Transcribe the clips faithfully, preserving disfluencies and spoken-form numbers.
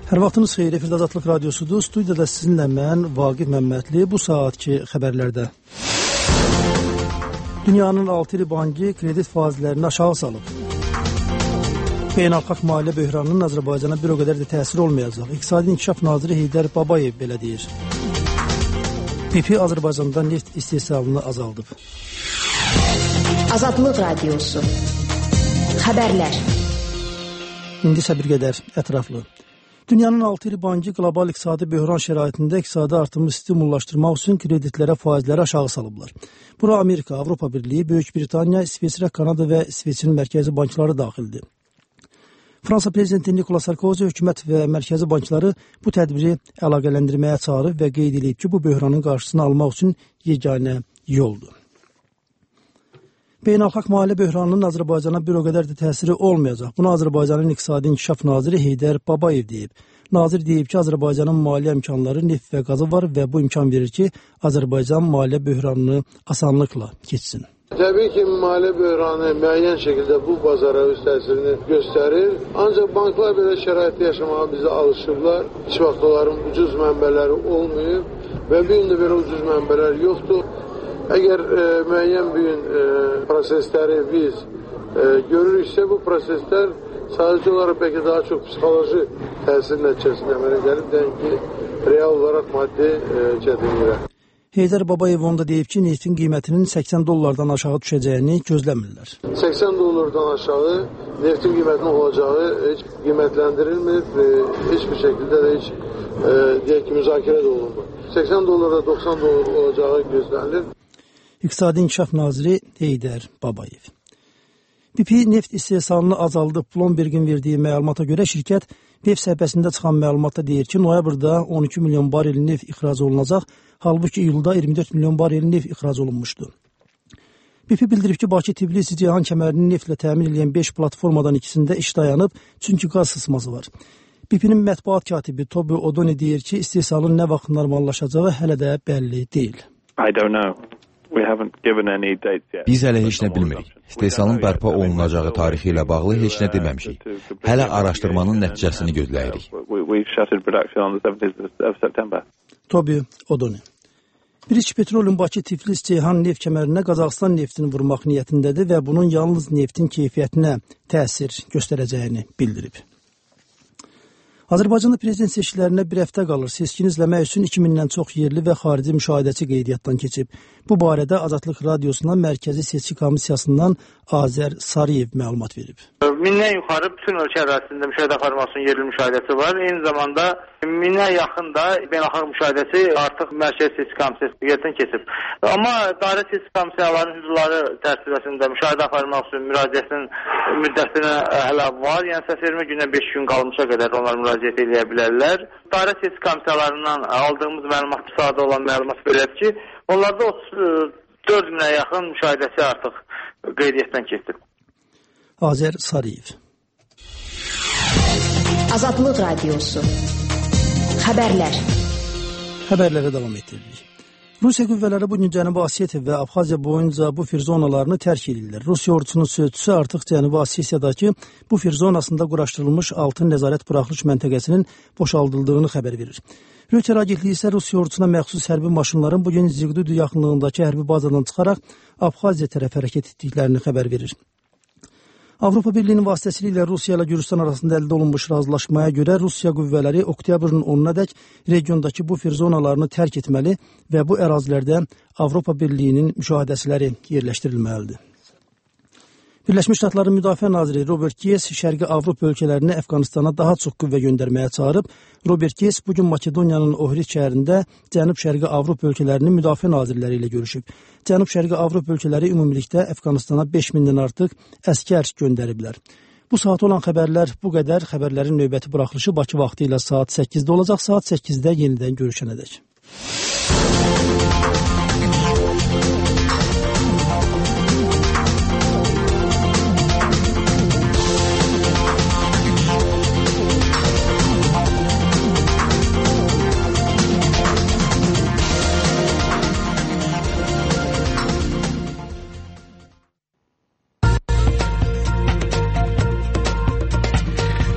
Hər vaxtınız xeyir, efirdə Azadlıq Radiosudur. Studiyada sizinlə mən, Vaqif Məmmədli. Bu saatki xəbərlərdə. Dünyanın altı iri bankı kredit faizlərini aşağı salıb. Beynəlxalq maliyyə böhranının Azərbaycana bir o qədər də təsir olmayacaq. İqtisadi İnkişaf Naziri Heydər Babayev belə deyir. B P Azərbaycanda neft istehsalını azaldıb. Azadlıq Radiosu. Xəbərlər. İndi isə bir qədər ətraflı. Dünyanın altı iri bankı qlobal iqtisadi böhran şəraitində iqtisadi artımı stimullaşdırmaq üçün kreditlərə faizləri aşağı salıblar. Bura Amerika, Avropa Birliyi, Böyük Britaniya, İsveçrə, Kanada və İsveçin mərkəzi bankları daxildir. Fransa prezidenti Nikola Sarkozy hökumət və mərkəzi bankları bu tədbiri əlaqələndirməyə çağırıb və qeyd edib ki, bu böhranın qarşısını almaq üçün yeganə yoldur. Beynəlxalq maliyyə böhranının Azərbaycana bir o qədər də təsiri olmayacaq. Bunu Azərbaycanın İqtisadi İnkişaf Naziri Heydər Babayev deyib. Nazir deyib ki, Azərbaycanın maliyyə imkanları, neft və qazı var və bu imkan verir ki, Azərbaycan maliyyə böhranını asanlıqla keçsin. Təbii ki, maliyyə böhranı müəyyən şəkildə bu bazara öz təsirini göstərir. Ancaq banklar belə şəraitdə yaşamağa bizə alışıblar. Heç vaxt onların ucuz mənbələri olmayıb və bir gün də belə ucuz mənbələr yoxdur. Əgər e, müəyyən bir gün e, prosesləri biz e, görürüksə, bu proseslər sadəcə olaraq bəlkə daha çox psixoloji təsir nəticəsində əmələ gəlib, deyən ki, real olaraq maddi e, çətinliklə. Heydər Babayev onda deyib ki, neftin qiymətinin səksən dollardan aşağı düşəcəyini gözləmirlər. səksən dollardan aşağı neftin qiymətinin olacağı heç qiymətləndirilmir, e, heç bir şəkildə də heç e, deyək ki, müzakirə də olunmur. səksən dollarda doxsan dollar olacağı gözlənilir. İqtisadi İnkişaf Naziri Heydər Babayev. B P neft istehsalını azaldıb. Bloombergin verdiyi məlumata görə şirkət web səhifəsində çıxan məlumatda deyir ki, noyabrda on iki milyon barel neft ixrac olunacaq, halbuki iyulda iyirmi dörd milyon barel neft ixrac olunmuşdu. B P bildirib ki, Bakı, Tbilisi, Ceyhan kəmərini neftlə təmin edən beş platformadan ikisində iş dayanıb, çünki qaz sızması var. B P'nin mətbuat katibi Toby O'Donnell deyir ki, istehsalın nə vaxt normallaşacağı hələ də bəlli deyil. I don't know. Biz hələ heç nə bilmirik. İstehsalın bərpa olunacağı tarixi ilə bağlı heç nə deməmişik. Hələ araşdırmanın nəticəsini gözləyirik. Toby O'Donnell. British Petroleum Bakı, Tiflis, Ceyhan neft kəmərinə Qazaxıstan neftini vurmaq niyyətindədir və bunun yalnız neftin keyfiyyətinə təsir göstərəcəyini bildirib. Azərbaycanda prezident seçkilərinə bir həftə qalır. Seçkini izləmək üçün iki mindən çox yerli və xarici müşahidəçi qeydiyyatdan keçib. Bu barədə Azadlıq Radiosuna Mərkəzi Seçki Komissiyasından Azər Sarıyev məlumat verib. Mindən yuxarı bütün ölkə ərazisində müşahidə aparmasının yerli müşahidəsi var. Eyni zamanda minə yaxın da beynəlxalq müşahidəsi artıq Mərkəzi Seçki Komissiyasından keçib. Amma dairə seçki komissiyalarının hüdudları çərçivəsində müşahidə aparmaq üçün müraciətin müddətinə hələ var. Yəni səsvermə günə beş gün qalmışa qədər onlar müraciət edə bilərlər. Dairə seçki komissiyalarından aldığımız məlumat sadə olan məlumat belədir ki, onlarda otuz dörd minə yaxın müşahidəsi artıq qeydiyyatdan keçib. Azər Sarıyev. Azadlıq Radiosu. Xəbərlər. Xəbərlərə davam etdiririk. Rusiya qüvvələri bugün Cənubi Osetiya və Abxaziya boyunca bufer zonalarını tərk edirlər. Rusiya ordusunun sözçüsü artıq Cənubi Osetiyadakı bufer zonasında quraşdırılmış altın nəzarət buraxılış məntəqəsinin boşaldıldığını xəbər verir. Reuters agentliyi isə Rusiya ordusuna məxsus hərbi maşınların bugün Ziqdudu yaxınlığındakı hərbi bazadan çıxaraq Abxaziya tərəf hərəkət etdiklərini xəbər verir. Avropa Birliyinin vasitəsilə Rusiya ilə Gürcüstan arasında əldə olunmuş razılaşmaya görə Rusiya qüvvələri oktyabrın onunadək regiondakı bufer zonalarını tərk etməli və bu ərazilərdə Avropa Birliyinin müşahidəçiləri yerləşdirilməlidir. Birləşmiş Ştatların Müdafiə Naziri Robert Gates Şərqi Avropa ölkələrini Əfqanistana daha çox qüvvə göndərməyə çağırıb. Robert Gates bugün Makedoniyanın Ohrid şəhərində Cənub-Şərqi Avropa ölkələrinin müdafiə nazirləri ilə görüşüb. Cənub-Şərqi Avropa ölkələri ümumilikdə Əfqanistana beş mindən artıq əskər göndəriblər. Bu saat olan xəbərlər bu qədər. Xəbərlərin növbəti buraxılışı Bakı vaxtı ilə saat səkkizdə olacaq. Saat səkkizdə yenidən görüşənədək.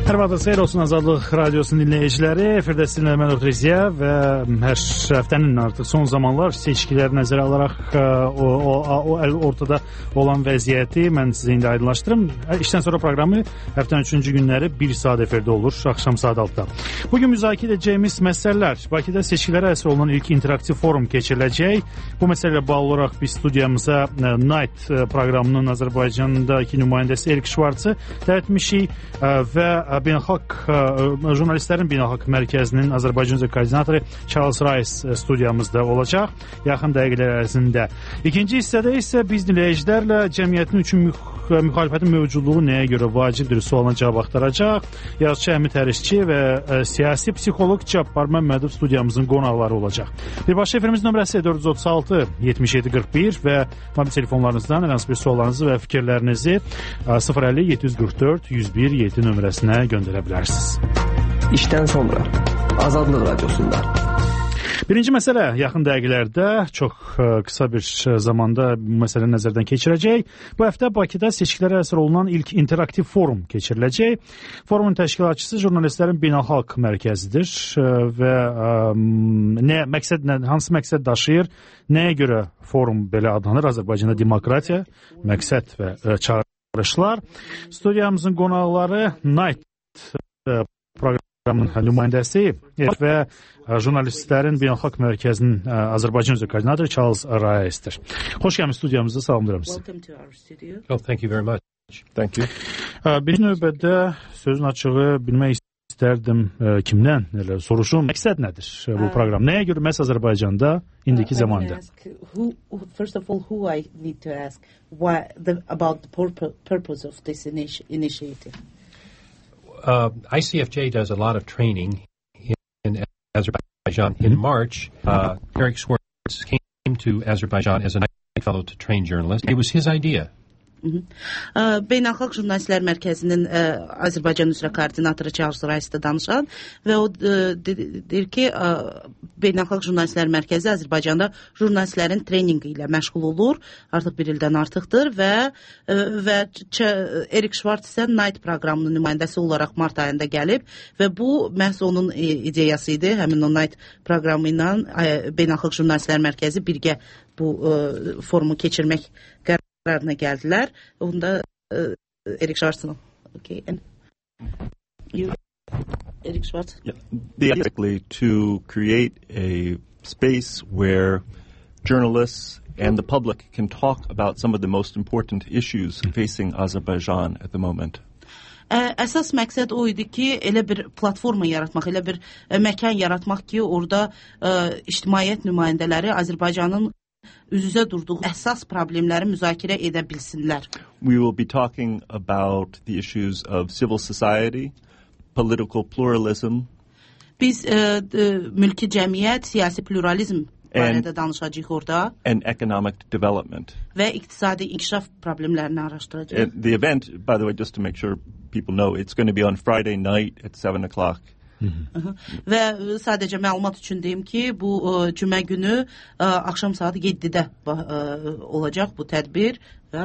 Hər vaxtınız xeyir olsun Azadlıq Radiosunun dinləyiciləri. Efirdə sizinlə mən Orta Riziya və hər həftənin artıq son zamanlar seçkiləri nəzərə alaraq o, o, o ortada olan vəziyyəti mən sizə indi aydınlaşdırım. İşdən sonra proqramı həftənin üçüncü günləri bir saat efirdə olur, axşam saat altıda. Bugün müzakirə edəcəyimiz məsələlər. Bakıda seçkilərə həsr olunan ilk interaktiv forum keçiriləcək. Bu məsələlə bağlı olaraq biz studiyamıza Night proqramının Azərbaycandakı nümayəndəsi Erik Şvartsı dəvət etmişik və Beynəlxalq jurnalistlərin Beynəlxalq Mərkəzinin Azərbaycan üzrə koordinatoru Charles Rice studiyamızda olacaq yaxın dəqiqələr ərzində. İkinci hissədə isə biz dinləyicilərlə cəmiyyətin üçün müx müxalifətin mövcudluğu nəyə görə vacibdir sualına cavab axtaracaq. Yazıçı Əmid Hərisçi və ə, siyasi psixoloq Cabbar Məmmədov studiyamızın qonaqları olacaq. Birbaşa efrimizin nömrəsi dörd yüz otuz altı yetmiş yeddi qırx bir və mobil telefonlarınızdan hər hansı bir suallarınızı və fikirlərinizi sıfır əlli yeddi yüz qırx dörd yüz bir yeddi nömrəsinə göndərə bilərsiniz. İşdən sonra Azadlıq Radiosunda. Birinci məsələ yaxın dəqiqələrdə çox qısa bir zamanda bu məsələni nəzərdən keçirəcək. Bu həftə Bakıda seçkilərə həsr olunan ilk interaktiv forum keçiriləcək. Forumun təşkilatçısı jurnalistlərin Beynəlxalq Mərkəzidir və ə, nə məqsəd nə, hansı məqsəd daşıyır? Nəyə görə forum belə adlanır? Azərbaycanda demokratiya, məqsəd və ə, çağırışlar. Studiyamızın qonaqları Night ə, proqramının nümayəndəsi və jurnalistlərin Beynəlxalq Mərkəzinin Azərbaycan üzrə koordinatoru Charles Rice'dir. Xoş gəlmisiniz studiyamıza, salamlayıram sizi. Oh, thank you very much. Thank you. Birinci növbədə sözün açığı bilmək istərdim kimdən, elə soruşum. Məqsəd nədir bu proqram? Nəyə görə məhz Azərbaycanda indiki zamanda? Who, first of all, who I need to ask why the, about the purpose of this initi initiative? Uh, I C F J does a lot of training in, in Azerbaijan. In March, uh, Erik Schwartz came to Azerbaijan as a night fellow to train journalists. It was his idea. Beynəlxalq Jurnalistlər Mərkəzinin ə, Azərbaycan üzrə koordinatoru Charles Rice-də danışan və o deyir ki, ə, Beynəlxalq Jurnalistlər Mərkəzi Azərbaycanda jurnalistlərin treninqi ilə məşğul olur, artıq bir ildən artıqdır və ə, və Erik Schwartz isə Night proqramının nümayəndəsi olaraq mart ayında gəlib və bu məhz onun ideyası idi. Həmin o Night proqramı ilə Beynəlxalq Jurnalistlər Mərkəzi birgə bu ə, forumu keçirmək qərarına qərarına gəldilər. Onda uh, Erik Schwartz. Okay. And you, Erik Schwartz. Yeah. Basically, to create a space where journalists and the public can talk about some of the most important issues facing Azerbaijan at the moment. Əsas məqsəd o idi ki, elə bir platforma yaratmaq, elə bir ə, məkan yaratmaq ki, orada ə, ictimaiyyət nümayəndələri Azərbaycanın üz-üzə durduğu əsas problemləri müzakirə edə bilsinlər. We will be talking about the issues of civil society, political pluralism. Biz ə, ə, mülki cəmiyyət, siyasi pluralizm barədə danışacağıq orada. And economic development. Və iqtisadi inkişaf problemlərini araşdıracağıq. The event, by the way, just to make sure people know, it's going to be on Friday night at seven o'clock. Hı-hı. Və sadəcə məlumat üçün deyim ki, bu ə, cümə günü ə, axşam saat yeddidə ə, olacaq bu tədbir və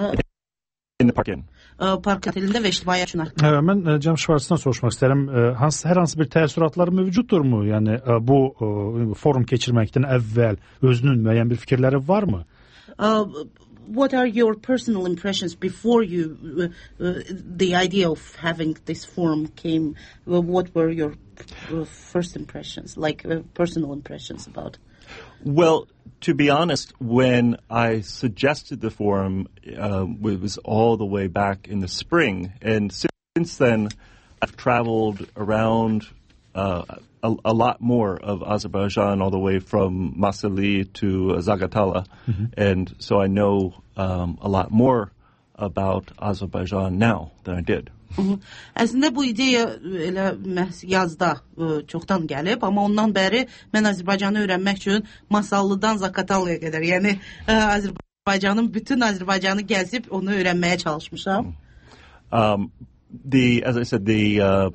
in the park in. Ə, park otelində və ictimaiyyət üçün. Hə, mən Cəm Şvartsdan soruşmaq istərəm. Hans, hər hansı bir təəssüratları mövcuddurmu? Yəni bu ə, forum keçirməkdən əvvəl özünün müəyyən bir fikirləri varmı? Ə, What are your personal impressions before you, uh, uh, the idea of having this forum came? Uh, what were your uh, first impressions, like uh, personal impressions about? Well, to be honest, when I suggested the forum, uh, it was all the way back in the spring. And since then, I've traveled around uh, a, a lot more of Azerbaijan, all the way from Masali to Zagatala. Mm-hmm. And so I know um, a lot more about Azerbaijan now than I did. Əslində bu ideya elə yazda ə, çoxdan gəlib, amma ondan bəri mən Azərbaycanı öyrənmək üçün Masallıdan Zaqatalaya qədər, yəni ə, Azərbaycanın bütün Azərbaycanı gəzib onu öyrənməyə çalışmışam. Um, the as I said, the uh,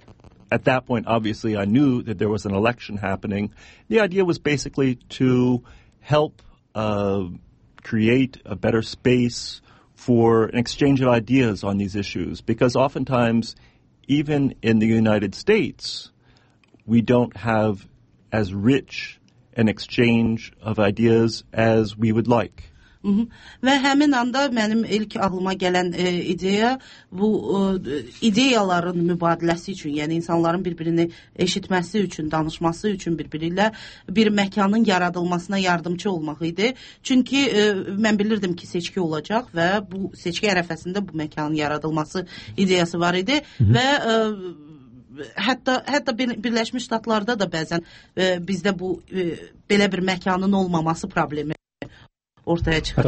at that point, obviously, I knew that there was an election happening. The idea was basically to help uh, create a better space for an exchange of ideas on these issues, because oftentimes even in the United States, we don't have as rich an exchange of ideas as we would like. Hı -hı. Və həmin anda mənim ilk ağlıma gələn e, ideya bu e, ideyaların mübadiləsi üçün, yəni insanların bir-birini eşitməsi üçün, danışması üçün bir-biri ilə bir məkanın yaradılmasına yardımcı olmaq idi. Çünki e, mən bilirdim ki, seçki olacaq və bu seçki ərəfəsində bu məkanın yaradılması ideyası var idi. Hı -hı. Və e, Hətta hətta Birləşmiş Ştatlarda da bəzən e, bizdə bu e, belə bir məkanın olmaması problemi ortaya çıxır.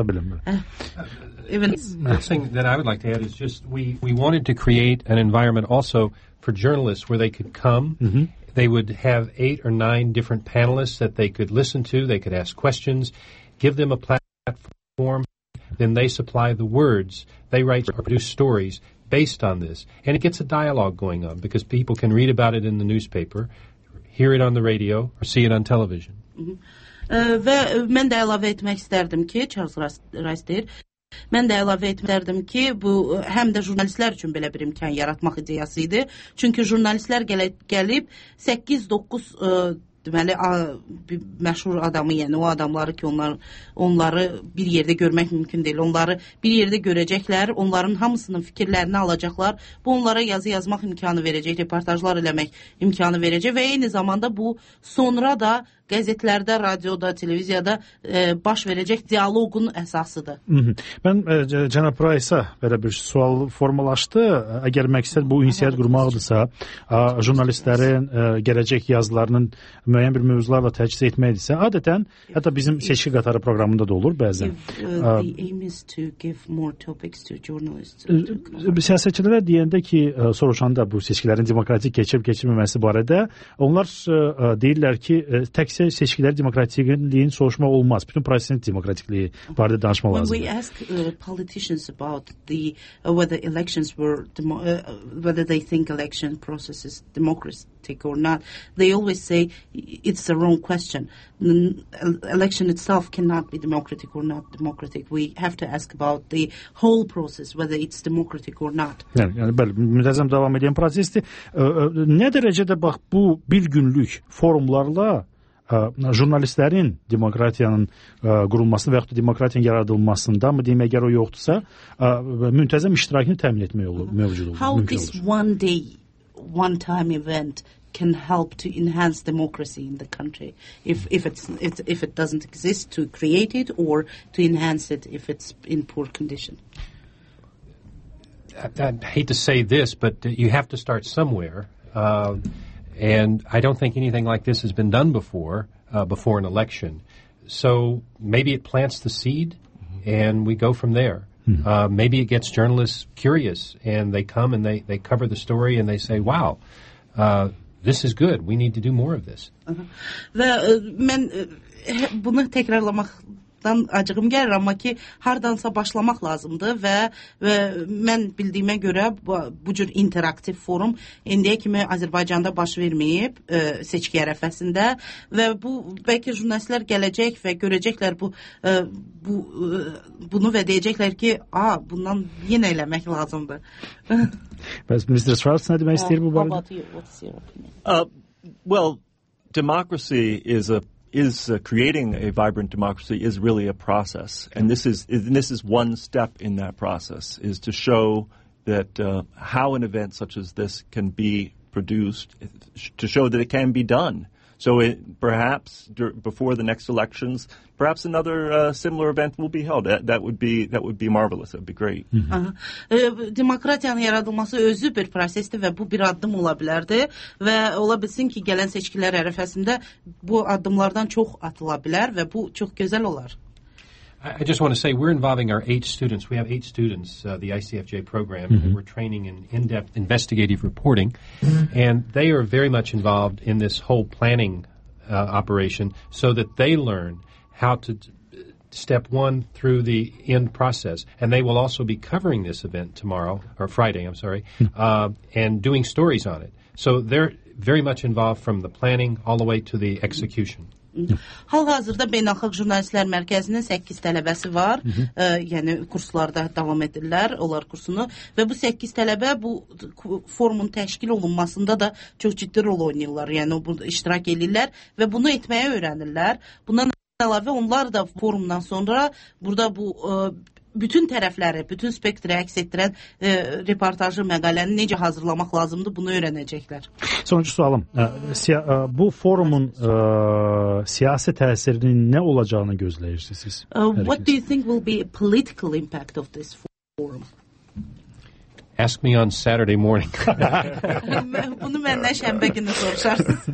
Even the thing that I would like to add is just we we wanted to create an environment also for journalists where they could come. Mm-hmm. They would have eight or nine different panelists that they could listen to. They could ask questions, give them a platform. Then they supply the words. They write or produce stories based on this. And it gets a dialogue going on because people can read about it in the newspaper, hear it on the radio, or see it on television. Mm-hmm. Uh, və mən də əlavə etmək istərdim ki, Charles Rice deyir, mən də əlavə etmək istərdim ki, bu həm də jurnalistlər üçün belə bir imkan yaratmaq ideyası idi. Çünki jurnalistlər gələ, gəlib səkkiz doqquz uh, deməli bir məşhur adamı, yəni o adamları ki, onlar onları bir yerdə görmək mümkün deyil. Onları bir yerdə görəcəklər, onların hamısının fikirlərini alacaqlar. Bu onlara yazı yazmaq imkanı verəcək, reportajlar eləmək imkanı verəcək və eyni zamanda bu sonra da qəzetlərdə, radioda, televiziyada e, baş verəcək dialoqun əsasıdır. Hı -hı. Mən e, cənab Price'a belə bir sual formalaşdı. Əgər məqsəd bu ünsiyyət qurmaqdırsa, a, jurnalistlərin e, gələcək yazılarının müəyyən bir mövzularla təchiz etməkdirsə, adətən, hətta bizim seçki qatarı proqramında da olur bəzən. If, uh, the aim is to give more topics to journalists. Siyasətçilərə deyəndə ki, soruşanda bu seçkilərin demokratik keçib-keçirməməsi barədə, onlar e, deyirlər ki, e, tək seçkiler demokratikliğin soruşma olmaz. Bütün prosesin demokratikliği barədə danışma lazım. When we ask uh, politicians about the uh, whether elections were demo uh, whether they think election process is democratic or not, they always say it's the wrong question. The election itself cannot be democratic or not democratic. We have to ask about the whole process, whether it's democratic or not. Yəni, yəni bəli, müntəzəm davam edən prosesdir. Nə dərəcədə bax bu bir günlük forumlarla jurnalistlərin demokratiyanın qurulmasını və yaxud da demokratiyanın yaradılmasında mı deyim, əgər o yoxdursa, müntəzəm iştirakını təmin etmək olur, mövcud olur. How this one day, one time event can help to enhance democracy in the country, if if it's, it's if it doesn't exist, to create it, or to enhance it if it's in poor condition. I, I hate to say this, but you have to start somewhere. Uh, And I don't think anything like this has been done before, uh, before an election. So maybe it plants the seed, mm-hmm. and we go from there. Mm-hmm. Uh, maybe it gets journalists curious, and they come and they, they cover the story, and they say, wow, uh, this is good. We need to do more of this. Uh-huh. Və mən bunu təkrarlamaq acığım gəlir, amma ki, hardansa başlamaq lazımdır və, və mən bildiyimə görə bu, bu cür interaktiv forum indiyə kimi Azərbaycanda baş verməyib e, seçki ərəfəsində və bu bəlkə jurnalistlər gələcək və görəcəklər bu, e, bu e, bunu və deyəcəklər ki, a, bundan yenə eləmək lazımdır. Bəs mister Schwartz nə demək istəyir bu barədə? Uh, well, democracy is a is uh, creating a vibrant democracy is really a process, and this is, is and this is one step in that process, is to show that uh, how an event such as this can be produced, to show that it can be done. So it, perhaps before the next elections, perhaps another uh, similar event will be held. That, that would be that would be marvelous. That would be great. Aha. E, demokratiyanın yaradılması özü bir prosesdir və bu bir addım ola bilərdi və ola bilsin ki, gələn seçkilər ərəfəsində bu addımlardan çox atıla bilər və bu çox gözəl olar. I just want to say we're involving our eight students. We have eight students, uh, the I C F J program, mm-hmm. and we're training in in-depth investigative reporting, mm-hmm. and they are very much involved in this whole planning uh, operation so that they learn how to step one through the end process. And they will also be covering this event tomorrow, or Friday, I'm sorry, mm-hmm. uh, and doing stories on it. So they're very much involved from the planning all the way to the execution. Hal-hazırda Beynəlxalq Jurnalistlər Mərkəzinin səkkiz tələbəsi var. Ə, yəni kurslarda davam edirlər, onlar kursunu və bu səkkiz tələbə bu forumun təşkil olunmasında da çox ciddi rol oynayırlar. Yəni bu iştirak edirlər və bunu etməyə öyrənirlər. Bundan əlavə onlar da forumdan sonra burada bu ə, bütün tərəfləri, bütün spektri əks etdirən e, reportajı, məqaləni necə hazırlamaq lazımdır, bunu öyrənəcəklər. Sonuncu sualım. Bu forumun ə, siyasi təsirinin nə olacağını gözləyirsiniz siz? Uh, what do you think will be a political impact of this forum? Ask me on Saturday morning. Bunu məndən şənbə günü soruşarsınız.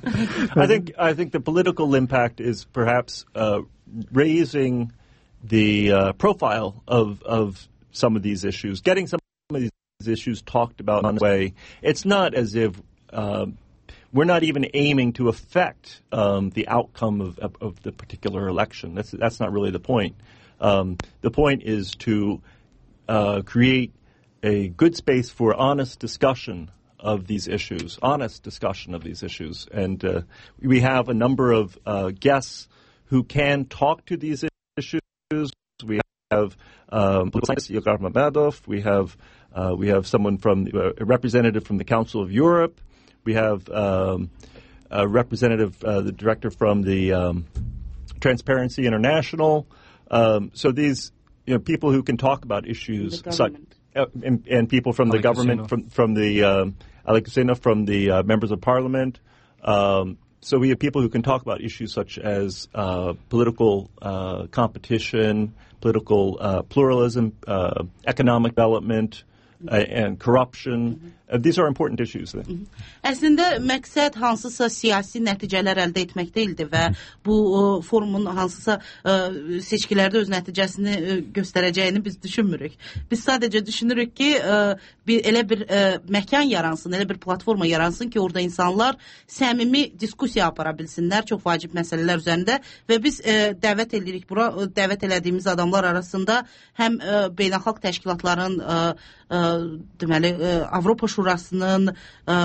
I think I think the political impact is perhaps uh, raising the uh, profile of of some of these issues, getting some of these issues talked about in a way. It's not as if uh, we're not even aiming to affect um, the outcome of, of, of the particular election. That's that's not really the point. Um, the point is to uh, create a good space for honest discussion of these issues, honest discussion of these issues. And uh, we have a number of uh, guests who can talk to these issues. We have um, Ilgar Mammadov. We have uh, we have someone from uh, a representative from the Council of Europe. We have um, a representative, uh, the director from the um, Transparency International. Um, so these, you know, people who can talk about issues, such, uh, and, and people from the government, from from the um, Alek Huseynov, from the uh, members of parliament. Um, so we have people who can talk about issues such as uh, political uh, competition, political uh, pluralism, uh, economic development, uh, and corruption. Uh, these are important issues. Əslində məqsəd hansısa siyasi nəticələr əldə etmək deyildi və bu ə, forumun hansısa ə, seçkilərdə öz nəticəsini ə, göstərəcəyini biz düşünmürük. Biz sadəcə düşünürük ki, ə, bir elə bir ə, məkan yaransın, elə bir platforma yaransın ki, orada insanlar səmimi diskussiya apara bilsinlər çox vacib məsələlər üzərində və biz ə, dəvət edirik bura, ə, dəvət elədiyimiz adamlar arasında həm ə, beynəlxalq təşkilatların ə, ə, deməli ə, Avropa Şurasının, ə,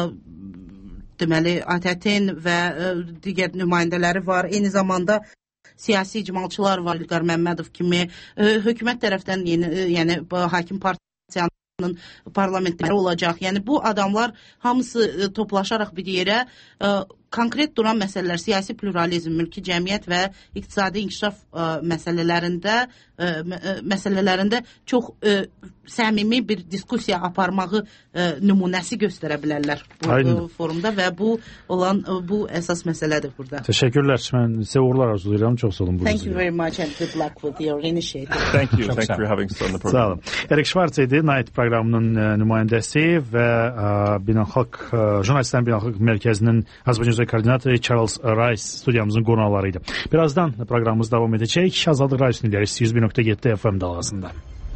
deməli, A T T-in və ə, digər nümayəndələri var. Eyni zamanda siyasi icmalçılar var, İlqar Məmmədov kimi. Ə, hökumət tərəfdən yeni, ə, yəni hakim partiyanın parlamentləri olacaq. Yəni bu adamlar hamısı ə, toplaşaraq bir yerə ə, konkret duran məsələlər, siyasi pluralizm, mülki cəmiyyət və iqtisadi inkişaf ə, məsələlərində ə, məsələlərində çox ə, səmimi bir diskussiya aparmağı ə, nümunəsi göstərə bilərlər bu ə, forumda və bu olan ə, bu əsas məsələdir burada. Təşəkkürlər. Mən sizə uğurlar arzulayıram. Çox sağ olun. Thank you very much and good luck with your initiative. Thank you. Thank you for having us on the program. Sağ olun. Erik Schwartz idi, Night proqramının ə, nümayəndəsi və ə, Beynəlxalq ə, Jurnalistlərin Beynəlxalq Mərkəzinin Azərbaycan koordinatoru Charles Rice studiyamızın qonaqlarıydı. Birazdan proqramımız davam edəcək. Azadlıq Radiosunun ilərisi yüz bir nöqtə yeddi F M dalğasında.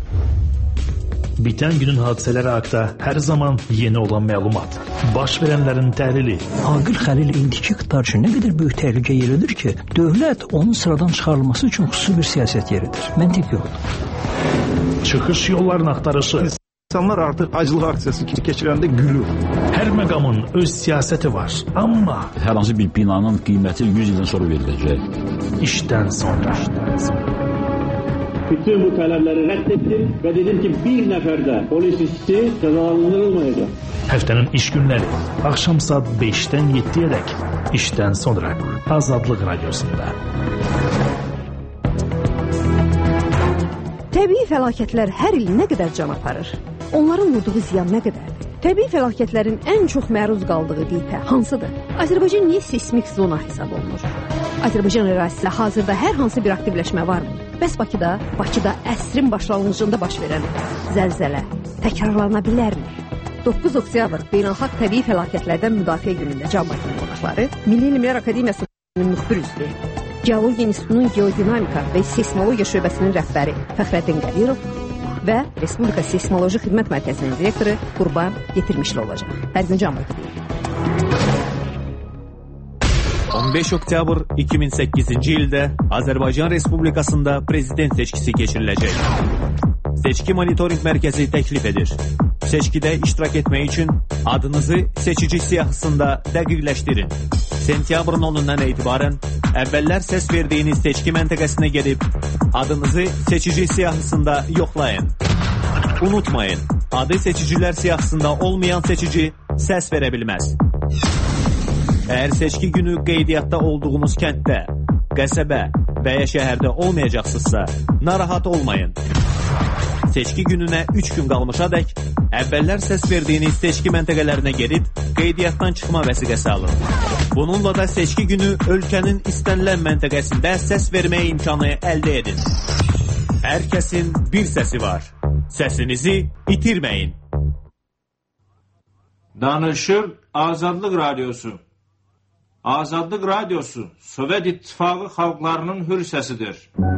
Bitən günün hadisələri haqqında hər zaman yeni olan məlumat, baş verənlərin təhlili. Aqil Xəlil indiki iqtidar üçün nə qədər böyük təhlükə yeridir ki, dövlət onun sıradan çıxarılması üçün xüsusi bir siyasət yeridir. Məntiq yoxdur. Çıxış yollarını axtarışı. İnsanlar artıq aclıq aksiyası keçirəndə gülür. Hər məqamın öz siyasəti var, amma hər hansı bir binanın qiyməti yüz ildən sonra veriləcək. İşdən sonra. İşdən sonra. Bütün bu tələbləri rədd etdim və dedim ki, bir nəfər də polis işçisi cəzalandırılmayacaq. Həftənin iş günləri, axşam saat beşdən yeddiyədək, işdən sonra Azadlıq Radiosunda. Təbii fəlakətlər hər il nə qədər can aparır? Onların vurduğu ziyan nə qədərdir? Təbii fəlakətlərin ən çox məruz qaldığı qitə hansıdır? Azərbaycan niyə seismik zona hesab olunur? Azərbaycan ərazisində hazırda hər hansı bir aktivləşmə varmı? Bəs Bakıda, Bakıda əsrin başlanğıcında baş verən zəlzələ təkrarlana bilərmi? doqquz oktyabr Beynəlxalq Təbii Fəlakətlərdən Müdafiə Günündə Can Bakının qonaqları Milli Elmlər Akademiyasının müxbir üzvü, Geologiya İnstitutunun Geodinamika və Seismologiya şöbəsinin rəhbəri Fəxrəddin Qədirov və Respublika Seismoloji Xidmət Mərkəzinin direktoru Qurban Yetirmişli olacaq. Hər gün Can Bakı. on beş oktyabr iki min səkkizinci ildə Azərbaycan Respublikasında prezident seçkisi keçiriləcək. Seçki Monitoring Mərkəzi təklif edir. Seçkidə iştirak etmək üçün adınızı seçici siyahısında dəqiqləşdirin. Sentyabrın onundan etibarən əvvəllər səs verdiyiniz seçki məntəqəsinə gedib adınızı seçici siyahısında yoxlayın. Unutmayın, adı seçicilər siyahısında olmayan seçici səs verə bilməz. Əgər seçki günü qeydiyyatda olduğunuz kənddə, qəsəbə və ya şəhərdə olmayacaqsınızsa, narahat olmayın. Seçki gününə üç gün qalmışadək əvvəllər səs verdiyiniz seçki məntəqələrinə gedib qeydiyyatdan çıxma vəsiqəsi alın. Bununla da seçki günü ölkənin istənilən məntəqəsində səs vermək imkanı əldə edin. Hər kəsin bir səsi var. Səsinizi itirməyin. Danışır Azadlıq Radiosu. Azadlıq Radiosu Sovet İttifaqı xalqlarının hür səsidir.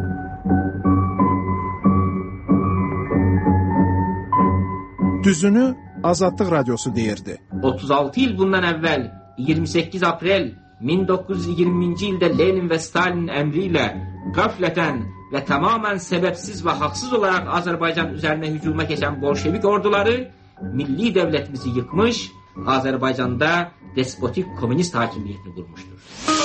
Düzünü Azadlıq Radiosu deyirdi. otuz altı il bundan əvvəl iyirmi səkkiz aprel min doqquz yüz iyirminci ildə Lenin və Stalin əmri ilə qəflətən və tamamən səbəbsiz və haqsız olaraq Azərbaycan üzərinə hücuma keçən bolşevik orduları milli dövlətimizi yıkmış, Azərbaycanda despotik komünist hakimiyyətini qurmuşdur.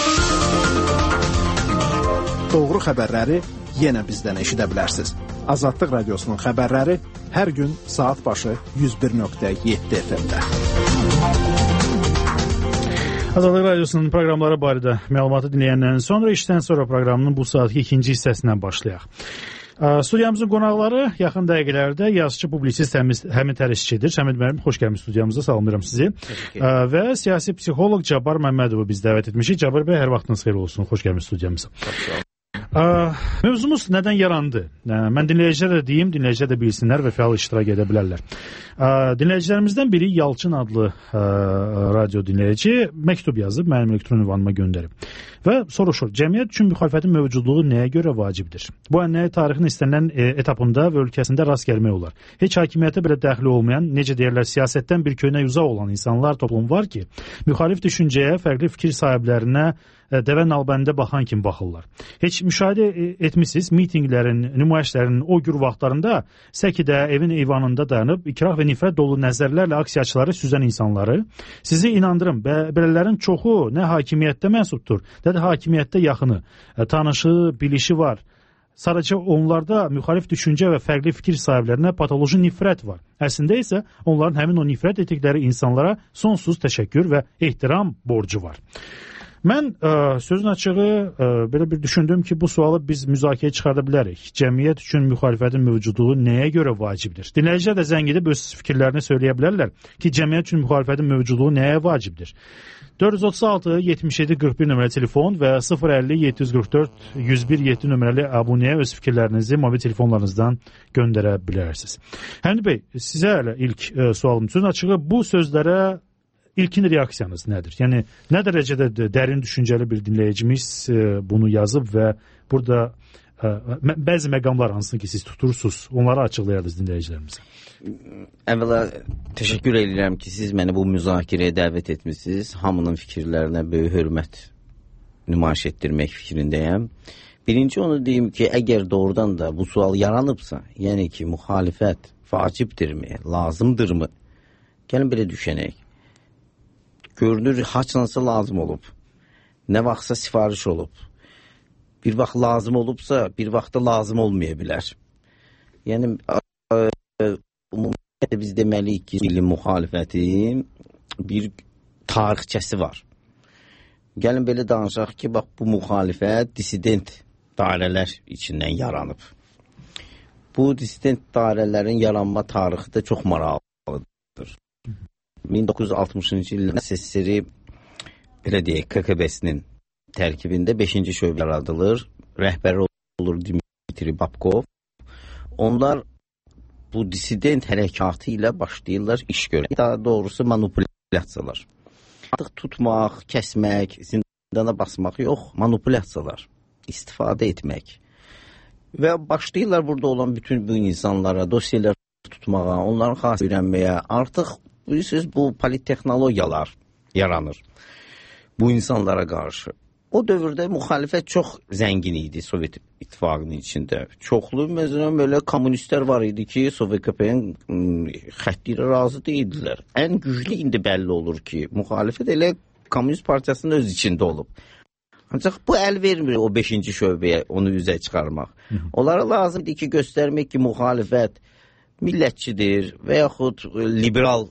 Doğru xəbərləri yenə bizdən eşidə bilərsiniz. Azadlıq Radiosunun xəbərləri hər gün saat başı yüz bir nöqtə yeddi F M-də. Azadlıq Radiosunun proqramları barədə məlumatı dinləyəndən sonra işdən sonra proqramının bu saatki ikinci hissəsindən başlayaq. Studiyamızın qonaqları yaxın dəqiqələrdə yazıcı, publisist Həmid Tərişçidir. Həmid müəllim, xoş gəlmiş studiyamıza, salamlayıram sizi. Və siyasi psixoloq Cabbar Məmmədovu biz dəvət etmişik. Cabbar bəy, hər vaxtınız xeyir olsun, xoş gəlmiş studiyamıza. Mövzumuz nədən yarandı? Mən dinləyicilərə deyim, dinləyicilər də bilsinlər və fəal iştirak edə bilərlər. Dinləyicilərimizdən biri Yalçın adlı radio dinləyici məktub yazıb, mənim elektron ünvanıma göndərib. Və soruşur, cəmiyyət üçün müxalifətin mövcudluğu nəyə görə vacibdir? Bu ənəyə tarixin istənilən etapında və ölkəsində rast gəlmək olar. Heç hakimiyyətə belə dəxli olmayan, necə deyərlər, siyasətdən bir köynək uzaq olan insanlar toplumu var ki, müxalif düşüncəyə, fərqli fikir sahiblərinə dəvə nalbəndə baxan kimi baxırlar. Heç müşahidə etmişsiniz, mitinglərin, nümayişlərin o gür vaxtlarında Səkidə, evin eyvanında dayanıb, ikrah və nifrət dolu nəzərlərlə aksiyaçıları süzən insanları. Sizi inandırım, belələrin çoxu nə hakimiyyətdə mənsubdur, nə də hakimiyyətdə yaxını, tanışı, bilişi var. Sadəcə onlarda müxalif düşüncə və fərqli fikir sahiblərinə patoloji nifrət var. Əslində isə onların həmin o nifrət etdikləri insanlara sonsuz təşəkkür və ehtiram borcu var. Mən ə, sözün açığı ə, belə bir düşündüm ki, bu sualı biz müzakirəyə çıxarda bilərik. Cəmiyyət üçün müxalifətin mövcudluğu nəyə görə vacibdir? Dinləyicilər də zəng edib öz fikirlərini söyləyə bilərlər ki, cəmiyyət üçün müxalifətin mövcudluğu nəyə vacibdir? dörd yüz otuz altı yetmiş yeddi qırx bir nömrəli telefon və sıfır əlli yeddi yüz qırx dörd yüz bir yeddi nömrəli abunəyə öz fikirlərinizi mobil telefonlarınızdan göndərə bilərsiniz. Həmid bəy, sizə hələ ilk ə, sualım. Sözün açığı bu sözlərə İlkin reaksiyanız nədir? Yəni, nə dərəcədə dərin düşüncəli bir dinləyicimiz bunu yazıb və burada ə, bəzi məqamlar hansını ki, siz tutursunuz, onları açıqlayardınız dinləyicilərimizə. Əvvəla, təşəkkür edirəm ki, siz məni bu müzakirəyə dəvət etmişsiniz. Hamının fikirlərinə böyük hörmət nümayiş etdirmək fikrindəyəm. Birinci onu deyim ki, əgər doğrudan da bu sual yaranıbsa, yəni ki, müxalifət vacibdirmi, lazımdırmı? Gəlin belə düşənək. Görünür, haçansa lazım olub. Nə vaxtsa sifariş olub. Bir vaxt lazım olubsa, bir vaxtda lazım olmaya bilər. Yəni, ümumiyyətlə biz deməliyik ki, milli müxalifətin bir tarixçəsi var. Gəlin belə danışaq ki, bax, bu müxalifət dissident dairələr içindən yaranıb. Bu dissident dairələrin yaranma tarixi də çox maraqlıdır. min doqquz yüz altmışıncı ildə S S R-i belə deyək, K K B-sinin tərkibində beşinci şöbə yaradılır. Rəhbəri olur Dmitri Babkov. Onlar bu dissident hərəkatı ilə başlayırlar iş görək. Daha doğrusu manipulyasiyalar. Artıq tutmaq, kəsmək, zindana basmaq yox, manipulyasiyalar, istifadə etmək. Və başlayırlar burada olan bütün bu insanlara, dosyalar tutmağa, onların xas öyrənməyə. Artıq bilirsiniz, bu politexnologiyalar yaranır bu insanlara qarşı. o dövrdə müxalifət çox zəngin idi Sovet İttifaqının içində. Çoxlu məsələn belə kommunistlər var idi ki, Sovet K P-nin xətti ilə razı deyildilər. Ən güclü indi bəlli olur ki, müxalifət elə Komünist Partiyasının öz içində olub. Ancaq bu əl vermir o beşinci şöbəyə onu üzə çıxarmaq. Hı -hı. Onlara lazımdır ki, göstərmək ki, müxalifət millətçidir və yaxud liberal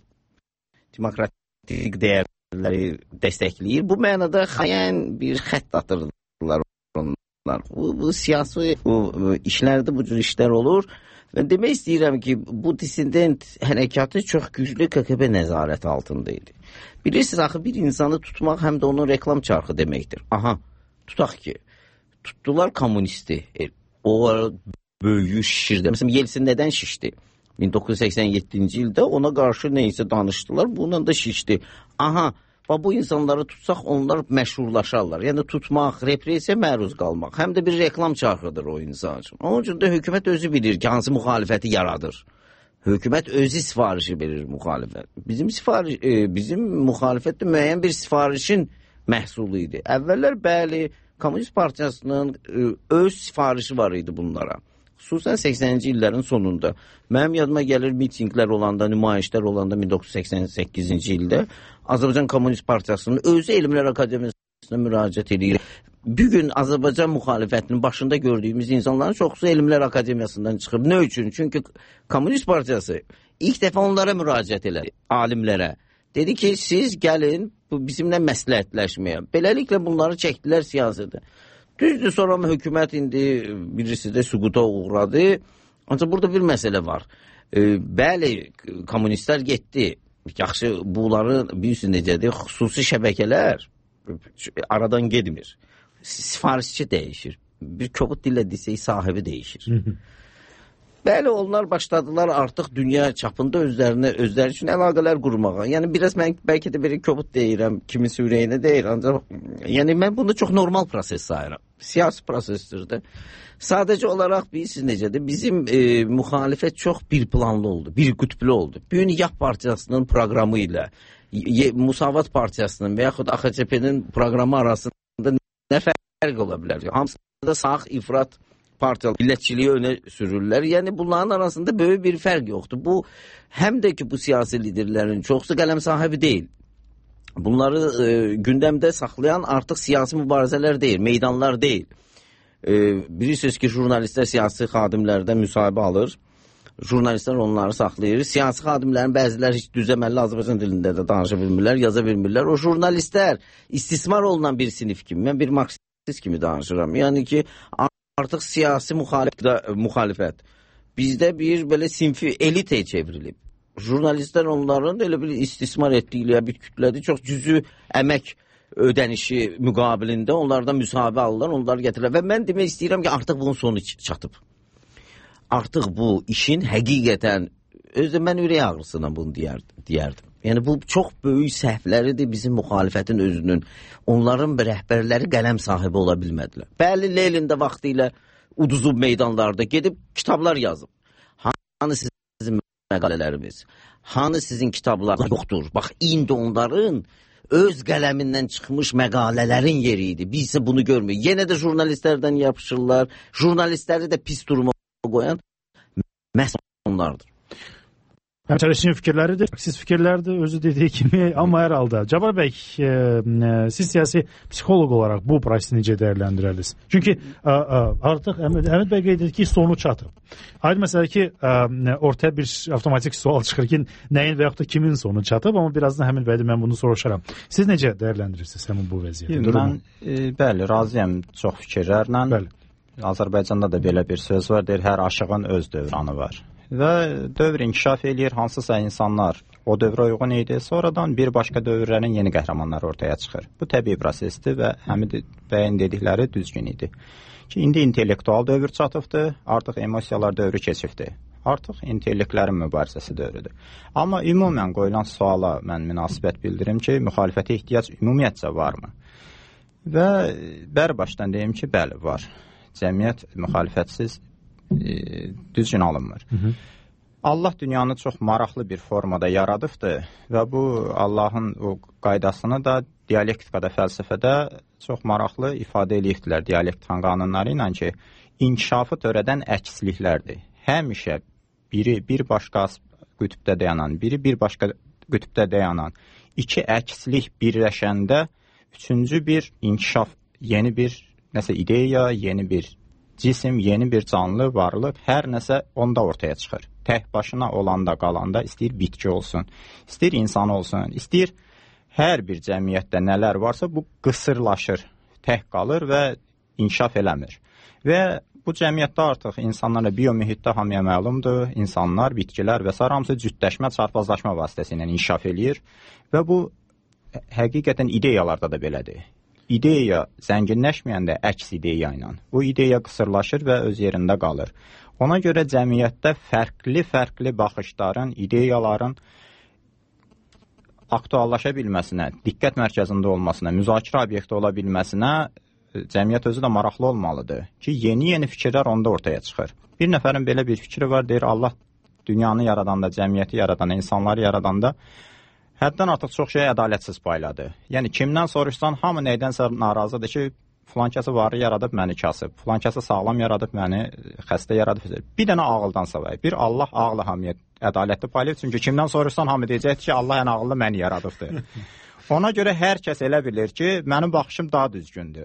demokratik dəyərləri dəstəkləyir. Bu mənada xəyən bir xətt atırdılar onlar. Bu, bu siyasi bu, bu işlərdə bu cür işlər olur. Və demək istəyirəm ki, bu dissident hərəkatı çox güclü K K P nəzarət altında idi. Bilirsiniz, axı bir insanı tutmaq həm də onun reklam çarxı deməkdir. Aha, tutaq ki, tutdular kommunisti. E, o böyüyü şişirdi. Məsələn, Yeltsin nədən şişdi? min doqquz yüz səksən yeddinci ildə ona qarşı neysə danışdılar, bununla da şişdi. Aha, bu insanları tutsaq onlar məşhurlaşarlar. Yəni tutmaq, repressiya məruz qalmaq. Həm də bir reklam çarxıdır o insan üçün. Onun üçün də hökumət özü bilir ki, hansı müxalifəti yaradır. Hökumət özü sifarişi verir müxalifət. Bizim sifariş, e, bizim müxalifət də müəyyən bir sifarişin məhsulu idi. Əvvəllər bəli, Komünist Partiyasının e, öz sifarişi var idi bunlara. Xüsusən səksəninci illərin sonunda. Mənim yadıma gəlir mitinglər olanda, nümayişlər olanda min doqquz yüz səksən səkkizinci ildə Azərbaycan Komünist Partiyasının özü Elmlər Akademiyasına müraciət edir. Bugün Azərbaycan müxalifətinin başında gördüyümüz insanların çoxsu Elmlər Akademiyasından çıxıb. Ne üçün? Çünki Komünist Partiyası ilk dəfə onlara müraciət elədi, alimlərə. Dedi ki, siz gəlin bizimlə məsləhətləşməyə. Beləliklə bunları çəkdilər siyasətə. Düzdür, sonra hökumət indi birisi də süquta uğradı. Ancaq burada bir məsələ var. E, bəli, kommunistlər getdi. Yaxşı, bunları bilirsiniz necədir? Xüsusi şəbəkələr aradan gedmir. Sifarişçi dəyişir. Bir kobud dillə desək sahibi dəyişir. Bəli, onlar başladılar artıq dünya çapında özlərinə, özləri üçün əlaqələr qurmağa. Yəni biraz mən bəlkə də bir kobud deyirəm, kimisi ürəyinə deyir. Ancaq yəni mən bunu çox normal proses sayıram. Siyasi prosesdir də. Sadəcə olaraq bilirsiniz necədir? Bizim e, müxalifət çox bir planlı oldu, bir qütblü oldu. Bugün Yah Partiyasının proqramı ilə Musavat Partiyasının və yaxud A X C P-nin proqramı arasında nə fərq ola bilər? Hamısında sağ ifrat partiyalı millətçiliyi önə sürürlər. Yəni bunların arasında böyük bir fərq yoxdur. Bu həm də ki bu siyasi liderlərin çoxsu qələm sahibi deyil. Bunları e, gündəmdə saxlayan artıq siyasi mübarizələr deyil, meydanlar deyil. E, bilirsiniz ki, jurnalistlər siyasi xadimlərdən müsahibə alır. Jurnalistlər onları saxlayır. Siyasi xadimlərin bəziləri heç düzəməlli Azərbaycan dilində də danışa bilmirlər, yaza bilmirlər. O jurnalistlər istismar olunan bir sinif kimi, mən bir marksist kimi danışıram. Yəni ki, artıq siyasi müxalifət, müxalifət bizdə bir belə sinfi elitə çevrilib. Jurnalistlər onların elə bir istismar etdikləri bir kütlədir. Çox cüzü əmək ödənişi müqabilində onlardan müsahibə alırlar, onları gətirirlər. Və mən demək istəyirəm ki, artıq bunun sonu çatıb. Artıq bu işin həqiqətən, özü mən ürək ağrısına bunu deyərdim. Yəni bu çox böyük səhvləridir bizim müxalifətin özünün. Onların rəhbərləri qələm sahibi ola bilmədilər. Bəli, Lenin də vaxtı ilə uduzub meydanlarda gedib kitablar yazıb. Hanı sizin məqalələrimiz, hanı sizin kitablar yoxdur. Bax, indi onların öz qələmindən çıxmış məqalələrin yeri idi. Biz isə bunu görmürük. Yenə də jurnalistlərdən yapışırlar. Jurnalistləri də pis duruma qoyan məhz onlardır. Həmçinin fikirləridir. Siz fikirlərdir, özü dediyi kimi, amma hər halda. Cabbar bəy, e, e, siz siyasi psixoloq olaraq bu prosesi necə dəyərləndirərsiniz? Çünki e, e, artıq Əmid bəy qeyd edir ki, sonu çatıb. Aydın məsələ ki, e, ortaya bir avtomatik sual çıxır ki, nəyin və yaxud da kimin sonu çatıb, amma birazdan Əmid bəydə mən bunu soruşaram. Siz necə dəyərləndirirsiniz həmin bu vəziyyəti? Mən, e, bəli, razıyam çox fikirlərlə. Bəli. Azərbaycanda da belə bir söz var, deyir, hər aşığın öz dövranı var. Və dövr inkişaf eləyir, hansısa insanlar o dövrə uyğun idi, sonradan bir başqa dövrlərin yeni qəhrəmanları ortaya çıxır. Bu təbii prosesdir və Həmid bəyin dedikləri düzgün idi. Ki, indi intellektual dövr çatıbdır, artıq emosiyalar dövrü keçibdir. Artıq intellektlərin mübarizəsi dövrüdür. Amma ümumən qoyulan suala mən münasibət bildirim ki, müxalifətə ehtiyac ümumiyyətcə varmı? Və bər başdan deyim ki, bəli, var. Cəmiyyət müxalifətsiz E, düzgün alınmır. Hı -hı. Allah dünyanı çox maraqlı bir formada yaradıbdır və bu Allahın o qaydasını da dialektikada, fəlsəfədə çox maraqlı ifadə edirdilər dialektikan qanunları ilə ki, inkişafı törədən əksliklərdir. Həmişə biri bir başqa qütbdə dayanan, biri bir başqa qütbdə dayanan iki əkslik birləşəndə üçüncü bir inkişaf, yeni bir nəsə ideya, yeni bir cisim, yeni bir canlı varlıq, hər nəsə onda ortaya çıxır. Tək başına olanda, qalanda, istəyir bitki olsun, istəyir insan olsun, istəyir hər bir cəmiyyətdə nələr varsa, bu qısırlaşır, tək qalır və inkişaf eləmir. Və bu cəmiyyətdə artıq insanlarla biomühitdə hamıya məlumdur, insanlar, bitkilər və s. hamısı cütləşmə, çarpazlaşma vasitəsilə inkişaf eləyir və bu həqiqətən ideyalarda da belədir. İdeya zənginləşməyəndə əks ideya ilə. Bu ideya qısırlaşır və öz yerində qalır. Ona görə cəmiyyətdə fərqli-fərqli baxışların, ideyaların aktuallaşa bilməsinə, diqqət mərkəzində olmasına, müzakirə obyekti ola bilməsinə cəmiyyət özü də maraqlı olmalıdır ki, yeni-yeni fikirlər onda ortaya çıxır. Bir nəfərin belə bir fikri var, deyir Allah dünyanı yaradanda, cəmiyyəti yaradanda, insanları yaradanda həddən artıq çox şey ədalətsiz payladı. Yəni, kimdən soruşsan, hamı nədənsə narazıdır ki, filankəsi varı yaradıb məni kasıb, filankəsi sağlam yaradıb məni xəstə yaradıb. Bir dənə ağıldan savay, bir Allah ağlı hamıya ədalətli paylayıb, çünki kimdən soruşsan, hamı deyəcəkdir ki, Allah ən ağıllı məni yaradıbdır. Ona görə hər kəs elə bilir ki, mənim baxışım daha düzgündür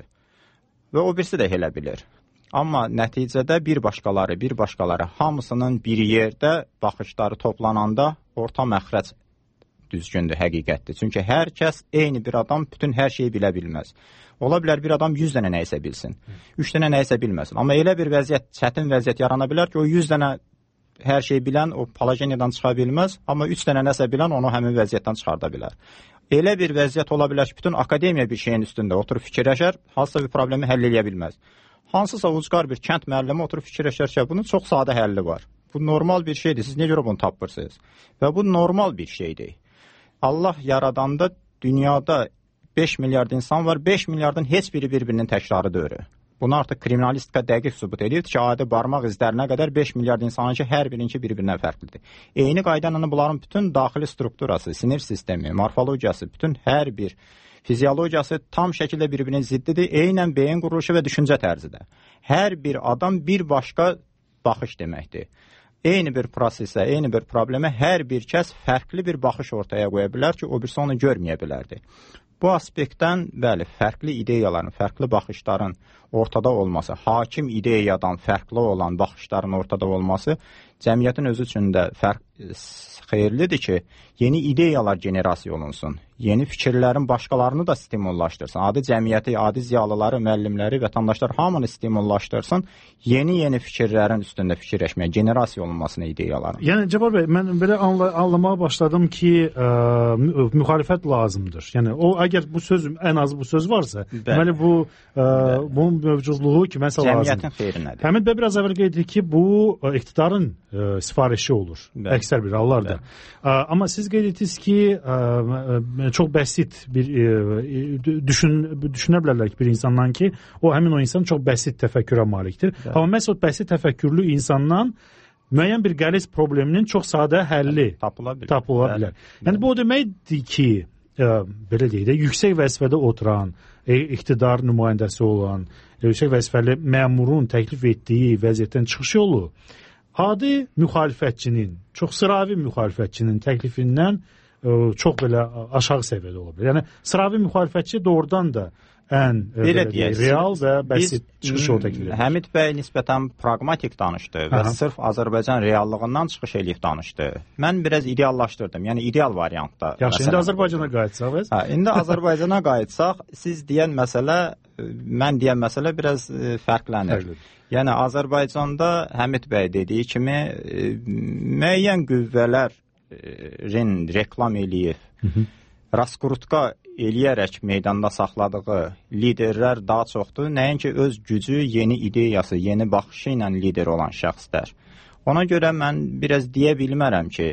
və o birisi də elə bilir. Amma nəticədə bir başqaları, bir başqaları hamısının bir yerdə baxışları toplananda orta məxrəc düzgündür, həqiqətdir. Çünki hər kəs eyni bir adam bütün hər şeyi bilə bilməz. Ola bilər bir adam yüz dənə nəyisə bilsin, üç dənə nəyisə bilməsin. Amma elə bir vəziyyət, çətin vəziyyət yarana bilər ki, o yüz dənə hər şey bilən o palageniyadan çıxa bilməz, amma üç dənə nəsə bilən onu həmin vəziyyətdən çıxarda bilər. Elə bir vəziyyət ola bilər ki, bütün akademiya bir şeyin üstündə oturub fikirləşər, hansısa bir problemi həll edə bilməz. Hansısa ucqar bir kənd müəllimi oturub fikirləşər ki, bunun çox sadə həlli var. Bu normal bir şeydir, siz nə görə bunu tapırsınız? Və bu normal bir şeydir. Allah yaradanda dünyada beş milyard insan var, beş milyardın heç biri bir-birinin təkrarı deyil. Bunu artıq kriminalistika dəqiq sübut edir ki, adi barmaq izlərinə qədər beş milyard insanın ki, hər birinki bir-birinə fərqlidir. Eyni qaydanla bunların bütün daxili strukturası, sinir sistemi, morfologiyası, bütün hər bir fiziologiyası tam şəkildə bir-birinin ziddidir, eynən beyin quruluşu və düşüncə tərzidir. Hər bir adam bir başqa baxış deməkdir. Eyni bir prosesə, eyni bir problemə hər bir kəs fərqli bir baxış ortaya qoya bilər ki, o birisi onu görməyə bilərdi. Bu aspektdən, bəli, fərqli ideyaların, fərqli baxışların ortada olması, hakim ideyadan fərqli olan baxışların ortada olması cəmiyyətin özü üçün də fərq, xeyirlidir ki, yeni ideyalar generasiya olunsun, yeni fikirlərin başqalarını da stimullaşdırsın, adi cəmiyyəti, adi ziyalıları, müəllimləri, vətəndaşlar hamını stimullaşdırsın, yeni-yeni fikirlərin üstündə fikirləşməyə, generasiya olunmasına ideyaların. Yəni, Cəbbar bəy, mən belə anla anlamaya başladım ki, ə, müxalifət lazımdır. Yəni, o, əgər bu söz, ən az bu söz varsa, deməli, bu, ə, bunun mövcudluğu kiməsə lazımdır. Cəmiyyətin xeyrinədir. Həmid bəy biraz əvvəl qeyd etdi ki, bu iqtidarın ə, sifarişi olur, bəli, əksər bir hallarda. Ə, amma siz qeyd etdiniz ki, ə, çox bəsit bir ə, düşün, düşünə bilərlər ki, bir insandan ki, o həmin o insan çox bəsit təfəkkürə malikdir. Bəli. Amma məhz o bəsit təfəkkürlü insandan müəyyən bir qəliz probleminin çox sadə həlli tapıla bilər. Tapıla bilər. Bəli. Yəni, bu o deməkdir ki, ə, belə deyək də, yüksək vəzifədə oturan, e, iqtidar nümayəndəsi olan, e, yüksək vəzifəli məmurun təklif etdiyi vəziyyətdən çıxış yolu adi müxalifətçinin, çox sıravi müxalifətçinin təklifindən ə, çox belə aşağı səviyyədə ola bilər. Yəni, sıravi müxalifətçi doğrudan da ən belə deyək, real və bəsit çıxış yolu təklif edir. Həmid bəy nisbətən praqmatik danışdı və Aha. sırf Azərbaycan reallığından çıxış eləyib danışdı. Mən biraz ideallaşdırdım, yəni ideal variantda. Yaxşı, indi Azərbaycana qayıtsaq. Hə, indi Azərbaycana qayıtsaq, siz deyən məsələ, mən deyən məsələ biraz ə, fərqlənir. Fərqlidir. Yəni, Azərbaycanda Həmid bəy dediyi kimi ə, müəyyən qüvvələrin reklam eləyib, Hı -hı. raskurutka eləyərək meydanda saxladığı liderlər daha çoxdur. Nəinki öz gücü, yeni ideyası, yeni baxışı ilə lider olan şəxslər. Ona görə mən biraz deyə bilmərəm ki,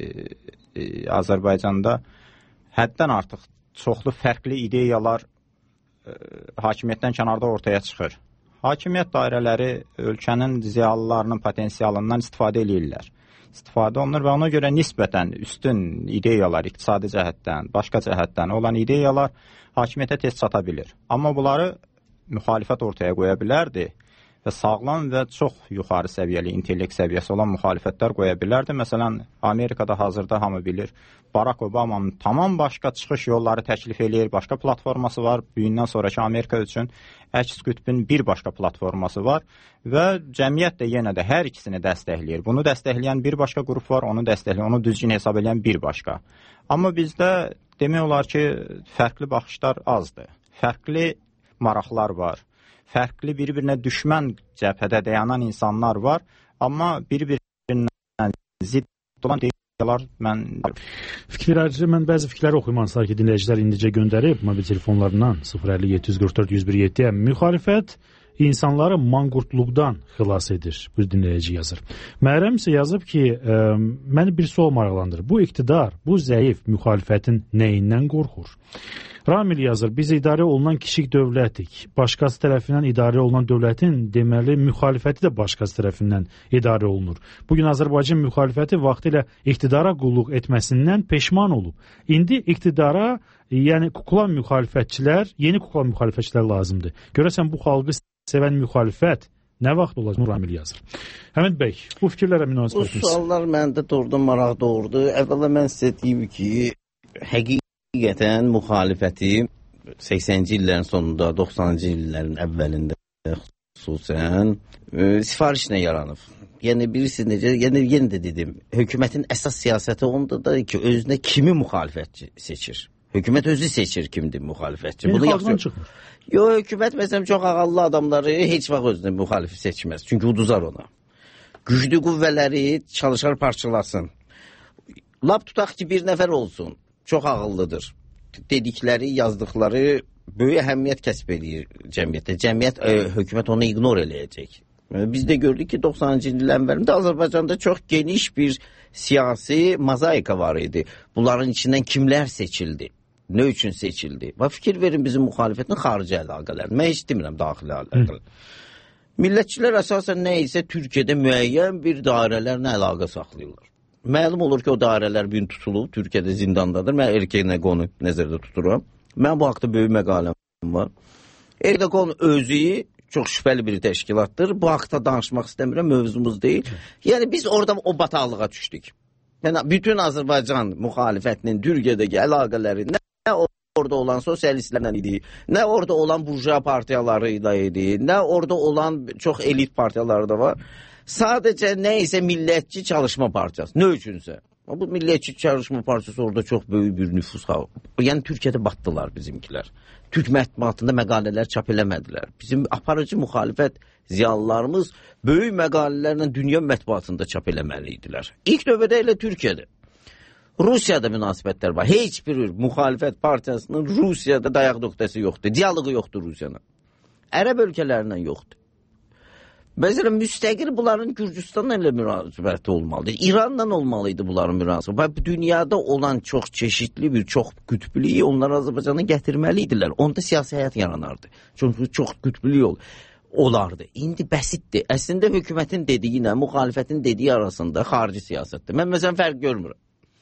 e, e, Azərbaycanda həddən artıq çoxlu fərqli ideyalar e, hakimiyyətdən kənarda ortaya çıxır. Hakimiyyət dairələri ölkənin ziyalılarının potensialından istifadə edirlər. istifadə olunur və ona görə nisbətən üstün ideyalar, iqtisadi cəhətdən, başqa cəhətdən olan ideyalar hakimiyyətə tez çata bilir. Amma bunları müxalifət ortaya qoya bilərdi və sağlam və çox yuxarı səviyyəli intellekt səviyyəsi olan müxalifətlər qoya bilərdi. Məsələn, Amerikada hazırda hamı bilir, Barack Obama'nın tamam başqa çıxış yolları təklif eləyir, başqa platforması var. Büyündən sonraki Amerika üçün əks qütbün bir başqa platforması var və cəmiyyət də yenə də hər ikisini dəstəkləyir. Bunu dəstəkləyən bir başqa qrup var, onu dəstəkləyən, onu düzgün hesab edən bir başqa. Amma bizdə demək olar ki, fərqli baxışlar azdır. Fərqli maraqlar var. Fərqli bir-birinə düşmən cəbhədə dayanan insanlar var, amma bir-birindən zidd olan ideyalar mən... Fikirlərcə, mən bəzi fikirləri oxuyum, hansılar ki, dinləyicilər indicə göndərib mobil telefonlarından sıfır əlli yeddi yüz qırx dörd yüz bir yeddiyə. Müxalifət insanları manqurtluqdan xilas edir, bu dinləyici yazır. Məryəm isə yazıb ki, ə, məni bir sual maraqlandırır. Bu iqtidar, bu zəif müxalifətin nəyindən qorxur? Ramil yazır, biz idarə olunan kiçik dövlətik. Başqası tərəfindən idarə olunan dövlətin deməli müxalifəti də başqası tərəfindən idarə olunur. Bugün Azərbaycan müxalifəti vaxtilə iqtidara qulluq etməsindən peşman olub. İndi iqtidara, yəni kuklan müxalifətçilər, yeni kuklan müxalifətçilər lazımdır. Görəsən bu xalqı sevən müxalifət nə vaxt olacaq? Ramil yazır. Həmid bəy, bu fikirlərə münasibət etiniz. Bu suallar məndə doğrudan maraq doğurdu. Əvvəla mən sizə deyim ki, həqiqətən Həqiqətən müxalifəti səksəninci illərin sonunda, doxsanıncı illərin əvvəlində xüsusən e, sifarişlə yaranıb. Yəni birisi necə, yəni yenə də dedim, hökumətin əsas siyasəti ondadır ki, özünə kimi müxalifətçi seçir. Hökumət özü seçir kimdir müxalifətçi. Bunu xalqdan çıxmır. Yox, hökumət məsələn çox ağıllı adamları heç vaxt özünə müxalif seçməz. Çünki uduzar ona. Güclü qüvvələri çalışar parçalasın. Lap tutaq ki, bir nəfər olsun. Çox ağıllıdır. Dedikləri, yazdıqları böyük əhəmiyyət kəsb edir cəmiyyətdə. Cəmiyyət, e, hökumət onu ignor eləyəcək. Biz də gördük ki, doxsanıncı illərin əvvəlində Azərbaycanda çox geniş bir siyasi mozaika var idi. Bunların içindən kimlər seçildi? Nə üçün seçildi? Və fikir verin bizim müxalifətin xarici əlaqələri. Mən heç demirəm daxili əlaqələri. Millətçilər əsasən nə isə Türkiyədə müəyyən bir dairələrlə əlaqə saxlayırlar. Məlum olur ki, o dairələr bir tutulub, Türkiyədə zindandadır. Mən Ergenekonu nəzərdə tuturam. Mən bu haqda böyük məqaləm var. Ergenekon özü çox şübhəli bir təşkilatdır. Bu haqda danışmaq istəmirəm, mövzumuz deyil. Yəni biz orada o bataqlığa düşdük. Yəni bütün Azərbaycan müxalifətinin Türkiyədəki əlaqələri nə orada olan sosialistlərlə idi, nə orada olan burjuva partiyaları idi, nə orada olan çox elit partiyaları da var. Sadəcə nə isə millətçi çalışma partiyası. Nə üçünsə. Bu millətçi çalışma partiyası orada çox böyük bir nüfuz qalıb. Yəni Türkiyədə batdılar bizimkilər. Türk mətbuatında məqalələr çap eləmədilər. Bizim aparıcı müxalifət ziyalılarımız böyük məqalələrlə dünya mətbuatında çap eləməli idilər. İlk növbədə elə Türkiyədə. Rusiyada münasibətlər var. Heç bir müxalifət partiyasının Rusiyada dayaq nöqtəsi yoxdur. Diyaloqu yoxdur Rusiyanın. Ərəb ölkələrindən yoxdur. Məsələn, müstəqil bunların Gürcüstanla elə münasibəti olmalıdır. İranla olmalıydı bunların münasibəti. Dünyada olan çox çeşitli bir, çox qütblüyü onlar Azərbaycana gətirməliydilər. Onda siyasi həyat yaranardı. Çünki çox qütblü olardı. İndi bəsitdir. Əslində hökumətin dediyi ilə müxalifətin dediyi arasında xarici siyasətdir. Mən məsələn fərq görmürəm.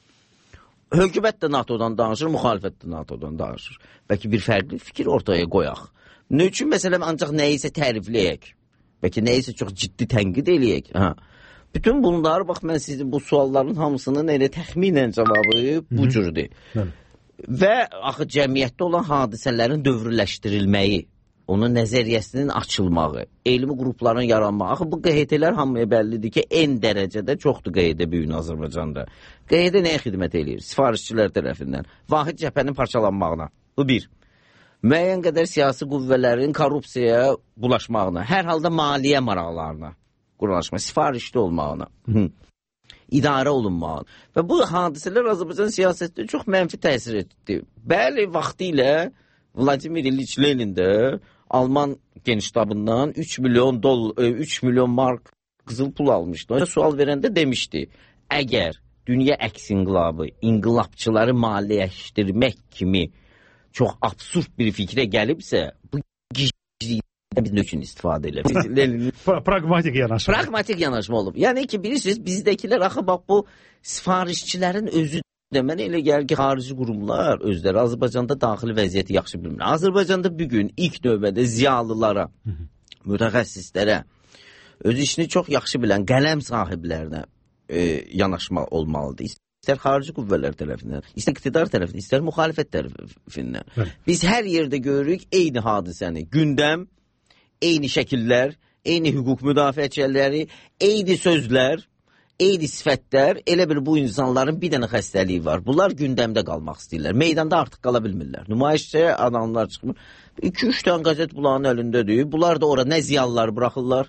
Hökumət də NATOdan danışır, müxalifət də NATOdan danışır. Bəlkə bir fərqli fikir ortaya qoyaq. Nə üçün məsələn ancaq nəyisə tərifləyək? Bəlkə nəyisə çox ciddi tənqid eləyək. Ha. Bütün bunlar, bax mən sizin bu sualların hamısının elə təxminən cavabı bu cürdür. Və axı cəmiyyətdə olan hadisələrin dövrləşdirilməyi, onun nəzəriyyəsinin açılmağı, elmi qrupların yaranmağı. Axı bu Q H T'lər hamıya bəllidir ki, en dərəcədə çoxdur Q H T bu gün Azərbaycanda. Q H T nəyə xidmət eləyir? Sifarişçilər tərəfindən. Vahid cəbhənin parçalanmağına. Bu bir. Müəyyən qədər siyasi qüvvələrin korrupsiyaya bulaşmağına, hər halda maliyyə maraqlarına qurlaşma, sifarişli olmağına, idarə olunmağına. Və bu hadisələr Azərbaycan siyasətdə çox mənfi təsir etdi. Bəli, vaxtı ilə Vladimir İliç Lenin də Alman geniştabından üç milyon dolar, üç milyon mark qızıl pul almışdı. O sual verəndə demişdi, əgər dünya əks inqilabı, inqilabçıları maliyyələşdirmək kimi çox absurd bir fikrə gəlibsə, bu gizli bir nökün istifadə elə. Lenin praqmatik yanaşma. Praqmatik yanaşma olub. Yəni ki, bilirsiniz, bizdəkilər axı bax bu sifarişçilərin özü də mənə elə gəlir ki, xarici qurumlar özləri Azərbaycanda daxili vəziyyəti yaxşı bilmir. Azərbaycanda bu gün ilk növbədə ziyalılara, mütəxəssislərə, öz işini çox yaxşı bilən qələm sahiblərinə e, yanaşma olmalıdır. İstər xarici qüvvələr tərəfindən, istər iqtidar tərəfindən, istər müxalifət tərəfindən. Evet. Biz hər yerdə görürük eyni hadisəni. Gündəm, eyni şəkillər, eyni hüquq müdafiəçiləri, eyni sözlər, eyni sifətlər. Elə bir bu insanların bir dənə xəstəliyi var. Bunlar gündəmdə qalmaq istəyirlər. Meydanda artıq qala bilmirlər. Nümayişçiyə adamlar çıxmır. iki üç dənə qəzet bunların əlindədir. Bunlar da ora nə ziyalıları buraxırlar,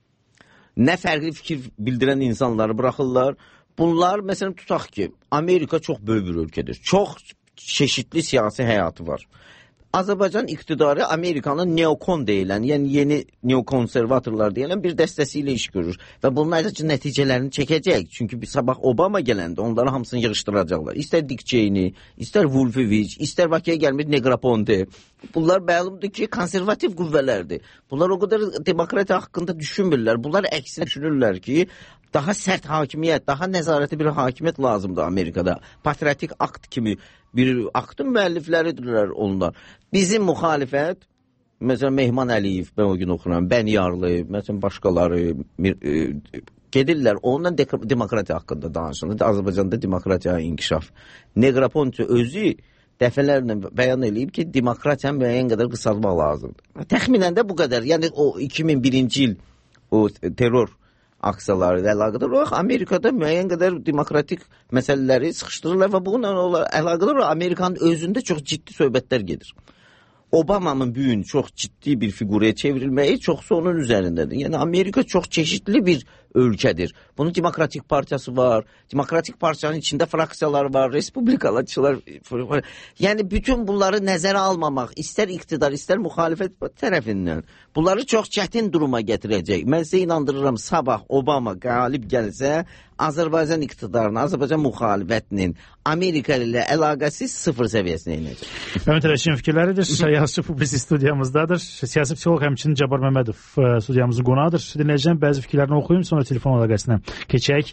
nə fərqli fikir bildirən insanları buraxırlar. Bunlar, məsələn, tutaq ki, Amerika çox böyük bir ölkədir. Çox çeşitli siyasi həyatı var. Azərbaycan iqtidarı Amerikanın neokon deyilən, yəni yeni neokonservatorlar deyilən bir dəstəsi ilə iş görür. Və bunun ayrıca nəticələrini çəkəcək. Çünki bir sabah Obama gələndə onları hamısını yığışdıracaqlar. İstər Dick Cheney, istər Wolfowitz, istər Bakıya gəlmiş Negroponte. Bunlar məlumdur ki, konservativ qüvvələrdir. Bunlar o qədər demokratiya haqqında düşünmürlər. Bunlar əksinə düşünürlər ki, daha sərt hakimiyyət, daha nəzarəti bir hakimiyyət lazımdır Amerikada. Patriotik akt kimi bir aktın müəllifləridirlər onlar. Bizim müxalifət, məsələn, Mehman Əliyev, mən o gün oxuram, Bəniyarlı, məsələn, başqaları e, gedirlər, onunla demokratiya haqqında danışırlar. Azərbaycanda demokratiya inkişaf. Negroponte özü dəfələrlə bəyan edib ki, demokratiyanı müəyyən qədər qısalmaq lazımdır. Təxminən də bu qədər. Yəni o iki min birinci il o terror aksiyaları ilə əlaqədar olaraq Amerikada müəyyən qədər demokratik məsələləri sıxışdırırlar və bununla əlaqədar olaraq Amerikanın özündə çox ciddi söhbətlər gedir. Obama'nın bu gün çox ciddi bir figuraya çevrilməyi çoxsu onun üzərindədir. Yəni Amerika çox çeşitli bir ölkədir. Bunun Demokratik Partiyası var. Demokratik Partiyanın içində fraksiyalar var, respublikaçılar. Yəni bütün bunları nəzərə almamaq, istər iqtidar, istər müxalifət tərəfindən bunları çox çətin duruma gətirəcək. Mən sizə inandırıram, sabah Obama qalib gəlsə, Azərbaycan iqtidarının, Azərbaycan müxalifətinin Amerika ilə əlaqəsi sıfır səviyyəsinə inəcək. Ümid Rəşidin fikirləridir. Yazıcı publisist studiyamızdadır. Siyasi psixoloq həmçinin Cabbar Məmmədov studiyamızın qonağı. Dinləyəcəm bəzi fikirlərini oxuyum, sonra telefon əlaqəsinə keçək.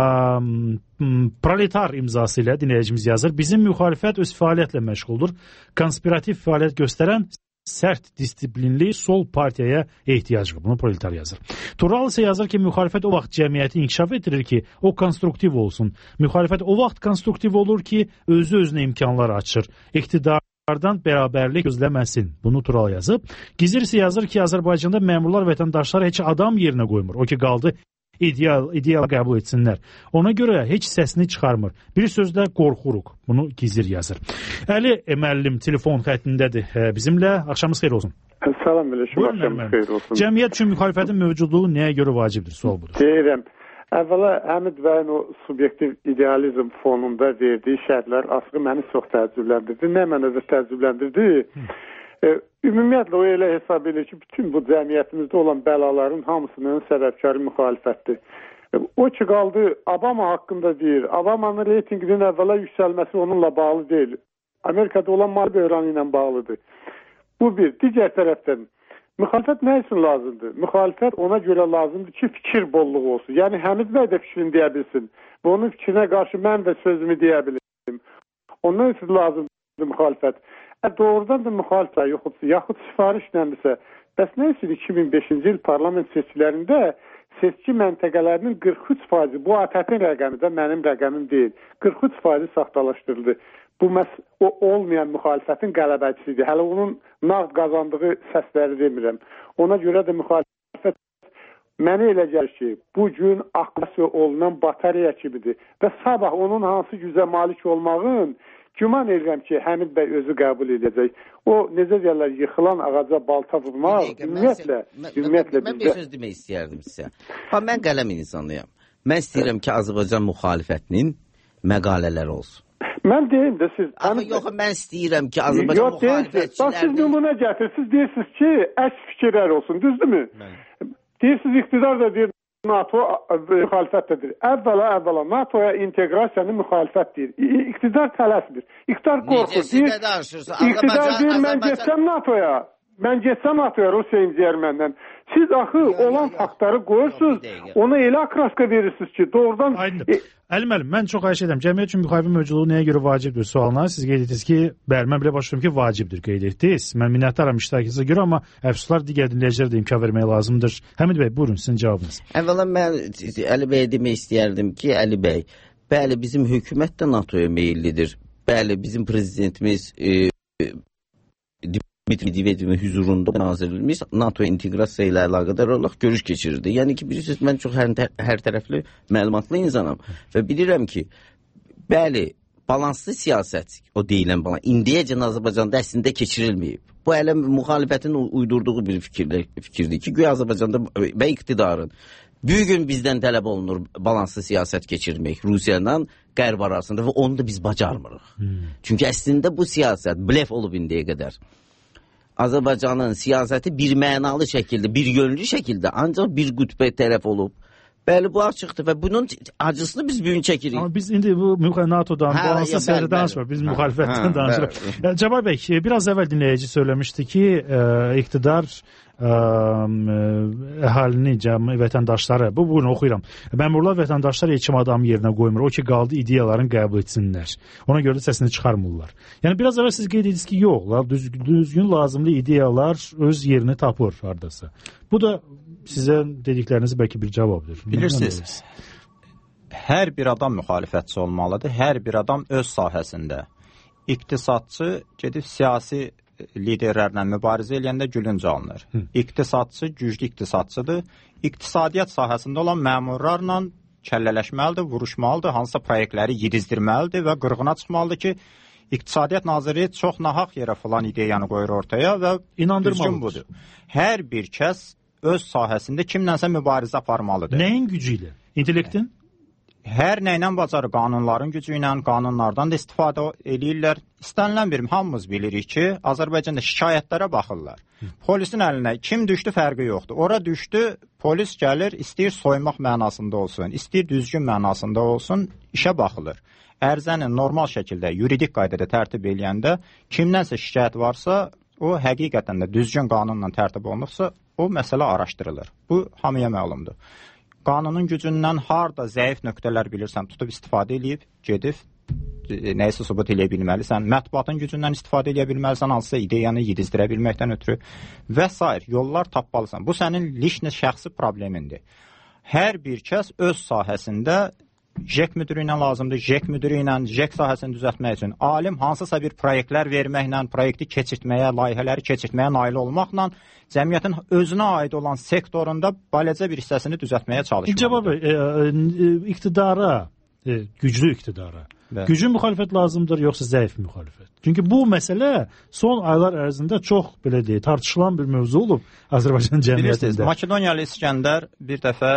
Um, proletar imzası ilə dinləyicimiz yazır. Bizim müxalifət öz fəaliyyətlə məşğuldur. Konspirativ fəaliyyət göstərən sərt disiplinli sol partiyaya ehtiyac var. Bunu proletar yazır. Tural isə yazır ki, müxalifət o vaxt cəmiyyəti inkişaf etdirir ki, o konstruktiv olsun. Müxalifət o vaxt konstruktiv olur ki, özü-özünə imkanlar açır. İqtidardan bərabərlik gözləməsin. Bunu Tural yazıb. Gizir isə yazır ki, Azərbaycanda məmurlar vətəndaşları heç adam yerinə qoymur. O ki, qaldı ideal, ideal qəbul etsinlər. Ona görə heç səsini çıxarmır. Bir sözlə qorxuruq. Bunu Gizir yazır. Əli müəllim telefon xəttindədir bizimlə. Axşamınız xeyir olsun. Salam Mələkəm, axşamınız xeyir olsun. Cəmiyyət üçün müxalifətin mövcudluğu nəyə görə vacibdir? Sual budur. Deyirəm. Əvvəla Həmid bəyin o subyektiv idealizm fonunda verdiyi şərhlər asılı məni çox təəccübləndirdi. Nə mənə də təəccübləndirdi? E, ümumiyyətlə o elə hesab edir ki, bütün bu cəmiyyətimizdə olan bəlaların hamısının səbəbkarı müxalifətdir. E, o ki qaldı Obama haqqında deyir. Obamanın reytinginin əvvəla yüksəlməsi onunla bağlı deyil. Amerikada olan mal böhranı ilə bağlıdır. Bu bir. Digər tərəfdən müxalifət nə üçün lazımdır? Müxalifət ona görə lazımdır ki, fikir bolluğu olsun. Yəni Həmid bəy də fikrini deyə bilsin. Və onun fikrinə qarşı mən də sözümü deyə bilim. Ondan üçün lazımdır müxalifət. Ə, doğrudan da müxalifət yoxudsa, yaxud sifarişləndirsə, bəs nə üçün iki min beşinci il parlament seçkilərində seçki məntəqələrinin qırx üç faizi, bu A T P rəqəmi də mənim rəqəmim deyil, qırx üç faizi saxtalaşdırıldı. Bu məs o olmayan müxalifətin qələbəcisidir. Hələ onun nağd qazandığı səsləri demirəm. Ona görə də müxalifət mənə elə gəlir ki, bu gün aktivasiya olunan batareya kimidir və sabah onun hansı gücə malik olmağın güman edirəm ki, Həmid bəy özü qəbul edəcək. O, necə deyərlər, yıxılan ağaca balta vurmaq, ümumiyyətlə, ümumiyyətlə bizdə... Mən bir söz demək istəyərdim sizə. Ha, mən qələm insanıyam. Mən istəyirəm ki, Azərbaycan müxalifətinin məqalələri olsun. Mən deyim də siz... Amma yox, mən istəyirəm ki, Azərbaycan müxalifətçilərinin... Bax, siz nümunə gətirsiniz, deyirsiniz ki, əks fikirlər olsun, düzdürmü? Deyirsiniz, iqtidar da deyir, NATO müxalifətdir. Əvvəla, əvvəla NATOya inteqrasiyanı müxalifət deyir. İqtidar tələsmir. İqtidar qorxur. İqtidar deyir, mən geçsəm NATOya. mən getsəm NATO-ya, Rusiya incəyər məndən. Siz axı olan faktları qoyursunuz, ona elə akraska verirsiniz ki, doğrudan... Aydındır. Əli müəllim, mən çox xahiş edirəm. Cəmiyyət üçün müxalifin mövcudluğu nəyə görə vacibdir sualına? Siz qeyd etdiniz ki, bəli, mən belə başlayıram ki, vacibdir qeyd etdiniz. Mən minnətdaram iştirakınıza görə, amma əfsuslar digər dinləyicilərə də imkan vermək lazımdır. Həmid bəy, buyurun, sizin cavabınız. Əvvəla mən Əli bəyə demək istəyərdim ki, Əli bəy, bəli, bizim hökumət də NATOya meyillidir. Bəli, bizim prezidentimiz e, Dmitri Medvedevin huzurunda nazirimiz NATO inteqrasiya ilə əlaqədar olaraq görüş keçirirdi. Yəni ki, bilirsiniz, mən çox hər, hər tərəfli məlumatlı insanam və bilirəm ki, bəli, balanslı siyasət, o deyilən balans, indiyəcən Azərbaycanda əslində keçirilməyib. Bu elə müxalifətin uydurduğu bir fikirdir, fikirdir ki, güya Azərbaycanda və iqtidarın bir gün bizdən tələb olunur balanslı siyasət keçirmək Rusiya ilə Qərb arasında və onu da biz bacarmırıq. Hmm. Çünki əslində bu siyasət blef olub indiyə qədər. Azərbaycanın siyasəti bir mənalı şəkildə, bir yönlü şəkildə ancaq bir qütbə tərəf olub. Bəli, bu açıqdır və bunun acısını biz bugün çəkirik. Amma biz indi bu NATO'dan, balanslı siyasətdən danışmırıq, biz müxalifətdən danışırıq. Cəbər bəy, biraz əvvəl dinləyici söyləmişdi ki, e, iqtidar ə, əhalini, cəmi vətəndaşları, bu bugün oxuyuram, məmurlar vətəndaşlar hekim adamı yerinə qoymur, o ki, qaldı ideyaların qəbul etsinlər. Ona görə də səsini çıxarmırlar. Yəni, biraz əvvəl siz qeyd ediniz ki, yox, düz, düzgün lazımlı ideyalar öz yerini tapır haradasa. Bu da sizə dedikləriniz bəlkə bir cavabdır. Bilirsiniz, hər bir adam müxalifətçi olmalıdır, hər bir adam öz sahəsində. İqtisadçı gedib siyasi liderlərlə mübarizə eləyəndə gülünc alınır. Hı. İqtisadçı güclü iqtisadçıdır. İqtisadiyyat sahəsində olan məmurlarla kəllələşməlidir, vuruşmalıdır, hansısa proyektləri yedizdirməlidir və qırğına çıxmalıdır ki, İqtisadiyyat Naziri çox nahaq yerə falan ideyanı qoyur ortaya və düzgün budur. Hər bir kəs öz sahəsində kimlənsə mübarizə aparmalıdır. Nəyin gücü ilə? İntellektin? Hər nəylə bacarır, qanunların gücü ilə, qanunlardan da istifadə edirlər. İstənilən bir, hamımız bilirik ki, Azərbaycanda şikayətlərə baxırlar. Polisin əlinə kim düşdü fərqi yoxdur. Ora düşdü, polis gəlir, istəyir soymaq mənasında olsun, istəyir düzgün mənasında olsun, işə baxılır. Ərzəni normal şəkildə, yuridik qaydada tərtib eləyəndə, kimdənsə şikayət varsa, o həqiqətən də düzgün qanunla tərtib olunubsa, o məsələ araşdırılır. Bu, hamıya məlumdur. Qanunun gücündən harda zəif nöqtələr bilirsən, tutub istifadə edib, gedib, nəyəsə sübut eləyə bilməlisən, mətbuatın gücündən istifadə eləyə bilməlisən, hansısa ideyanı yedizdirə bilməkdən ötürü və s. yollar tapmalısan. Bu, sənin lişnə şəxsi problemindir. Hər bir kəs öz sahəsində J E K müdürü ilə lazımdır, J E K müdürü ilə J E K sahəsini düzəltmək üçün alim hansısa bir proyektlər verməklə, proyekti keçirtməyə, layihələri keçirtməyə nail olmaqla cəmiyyətin özünə aid olan sektorunda balaca bir hissəsini düzəltməyə çalışmalıdır. Cavab, e, e, iqtidara, e, güclü iqtidara, Bəli. güclü müxalifət lazımdır, yoxsa zəif müxalifət? Çünki bu məsələ son aylar ərzində çox, belə deyək, tartışılan bir mövzu olub Azərbaycan cəmiyyətində. Makedoniyalı İskəndər bir dəfə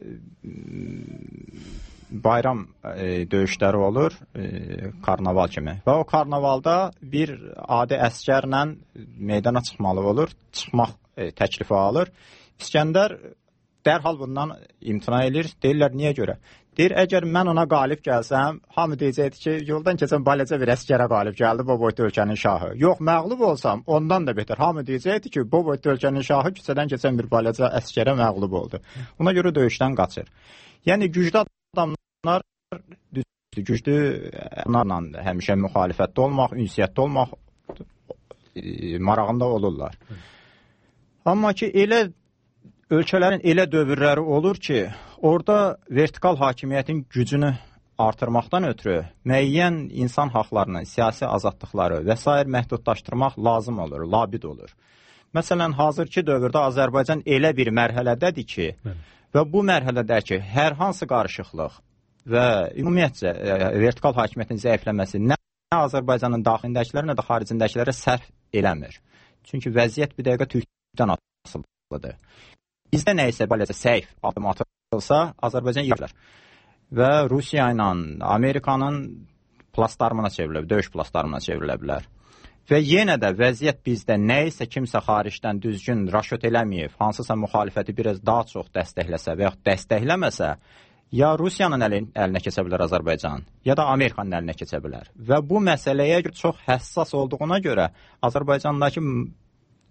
bayram e, döyüşləri olur, e, karnaval kimi. Və o karnavalda bir adi əskərlə meydana çıxmalı olur, çıxmaq e, təklifi alır. İskəndər dərhal bundan imtina edir. Deyirlər, niyə görə? Deyir, əgər mən ona qalib gəlsəm, hamı deyəcəkdir ki, yoldan keçən balaca bir əskərə qalib gəldi, bu boyda ölkənin şahı. Yox, məğlub olsam, ondan da betər. Hamı deyəcəkdir ki, bu boyda ölkənin şahı küçədən keçən bir balaca əskərə məğlub oldu. Ona görə döyüşdən qaçır. Yəni, güclü adamlar güclü onlarla həmişə müxalifətdə olmaq, ünsiyyətdə olmaq marağında olurlar. Amma ki, elə ölkələrin elə dövrləri olur ki, orada vertikal hakimiyyətin gücünü artırmaqdan ötürü müəyyən insan haqlarını, siyasi azadlıqları və s. məhdudlaşdırmaq lazım olur, labid olur. Məsələn, hazırki dövrdə Azərbaycan elə bir mərhələdədir ki, və bu mərhələdə ki, hər hansı qarışıqlıq və ümumiyyətcə vertikal hakimiyyətin zəifləməsi nə Azərbaycanın daxilindəkilərə, nə də xaricindəkilərə sərf eləmir. Çünki vəziyyət bir dəqiqə tükdən atılır. Bizdə nə isə beləcə səhv addım atılsa, Azərbaycan yiyirlər. Və Rusiya ilə Amerikanın plastlarına çevrilə, döyüş plastlarına çevrilə bilər. Və yenə də vəziyyət bizdə nə isə kimsə xaricdən düzgün raşot eləməyib, hansısa müxalifəti biraz daha çox dəstəkləsə və yaxud dəstəkləməsə, ya Rusiyanın əlin, əlinə keçə bilər Azərbaycan, ya da Amerikanın əlinə keçə bilər. Və bu məsələyə çox həssas olduğuna görə Azərbaycandakı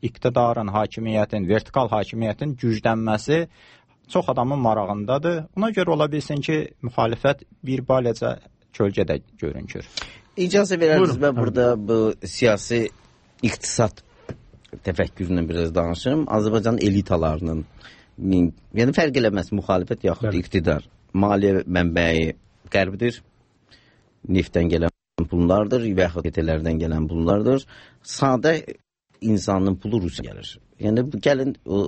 iqtidarın, hakimiyyətin, vertikal hakimiyyətin güclənməsi çox adamın marağındadır. Ona görə ola bilsin ki, müxalifət bir baləca kölgədə görünür. İcazə verərsiniz, mən burada bu siyasi iqtisad təfəkküründən biraz danışırım. Azərbaycan elitalarının, yəni fərq eləməz müxalifət yaxud iqtidar, maliyyə mənbəyi Qərbdir, neftdən gələn pullardır və yaxud etələrdən gələn pullardır. Sadə insanın pulu Rusiya gəlir. Yəni gəlin o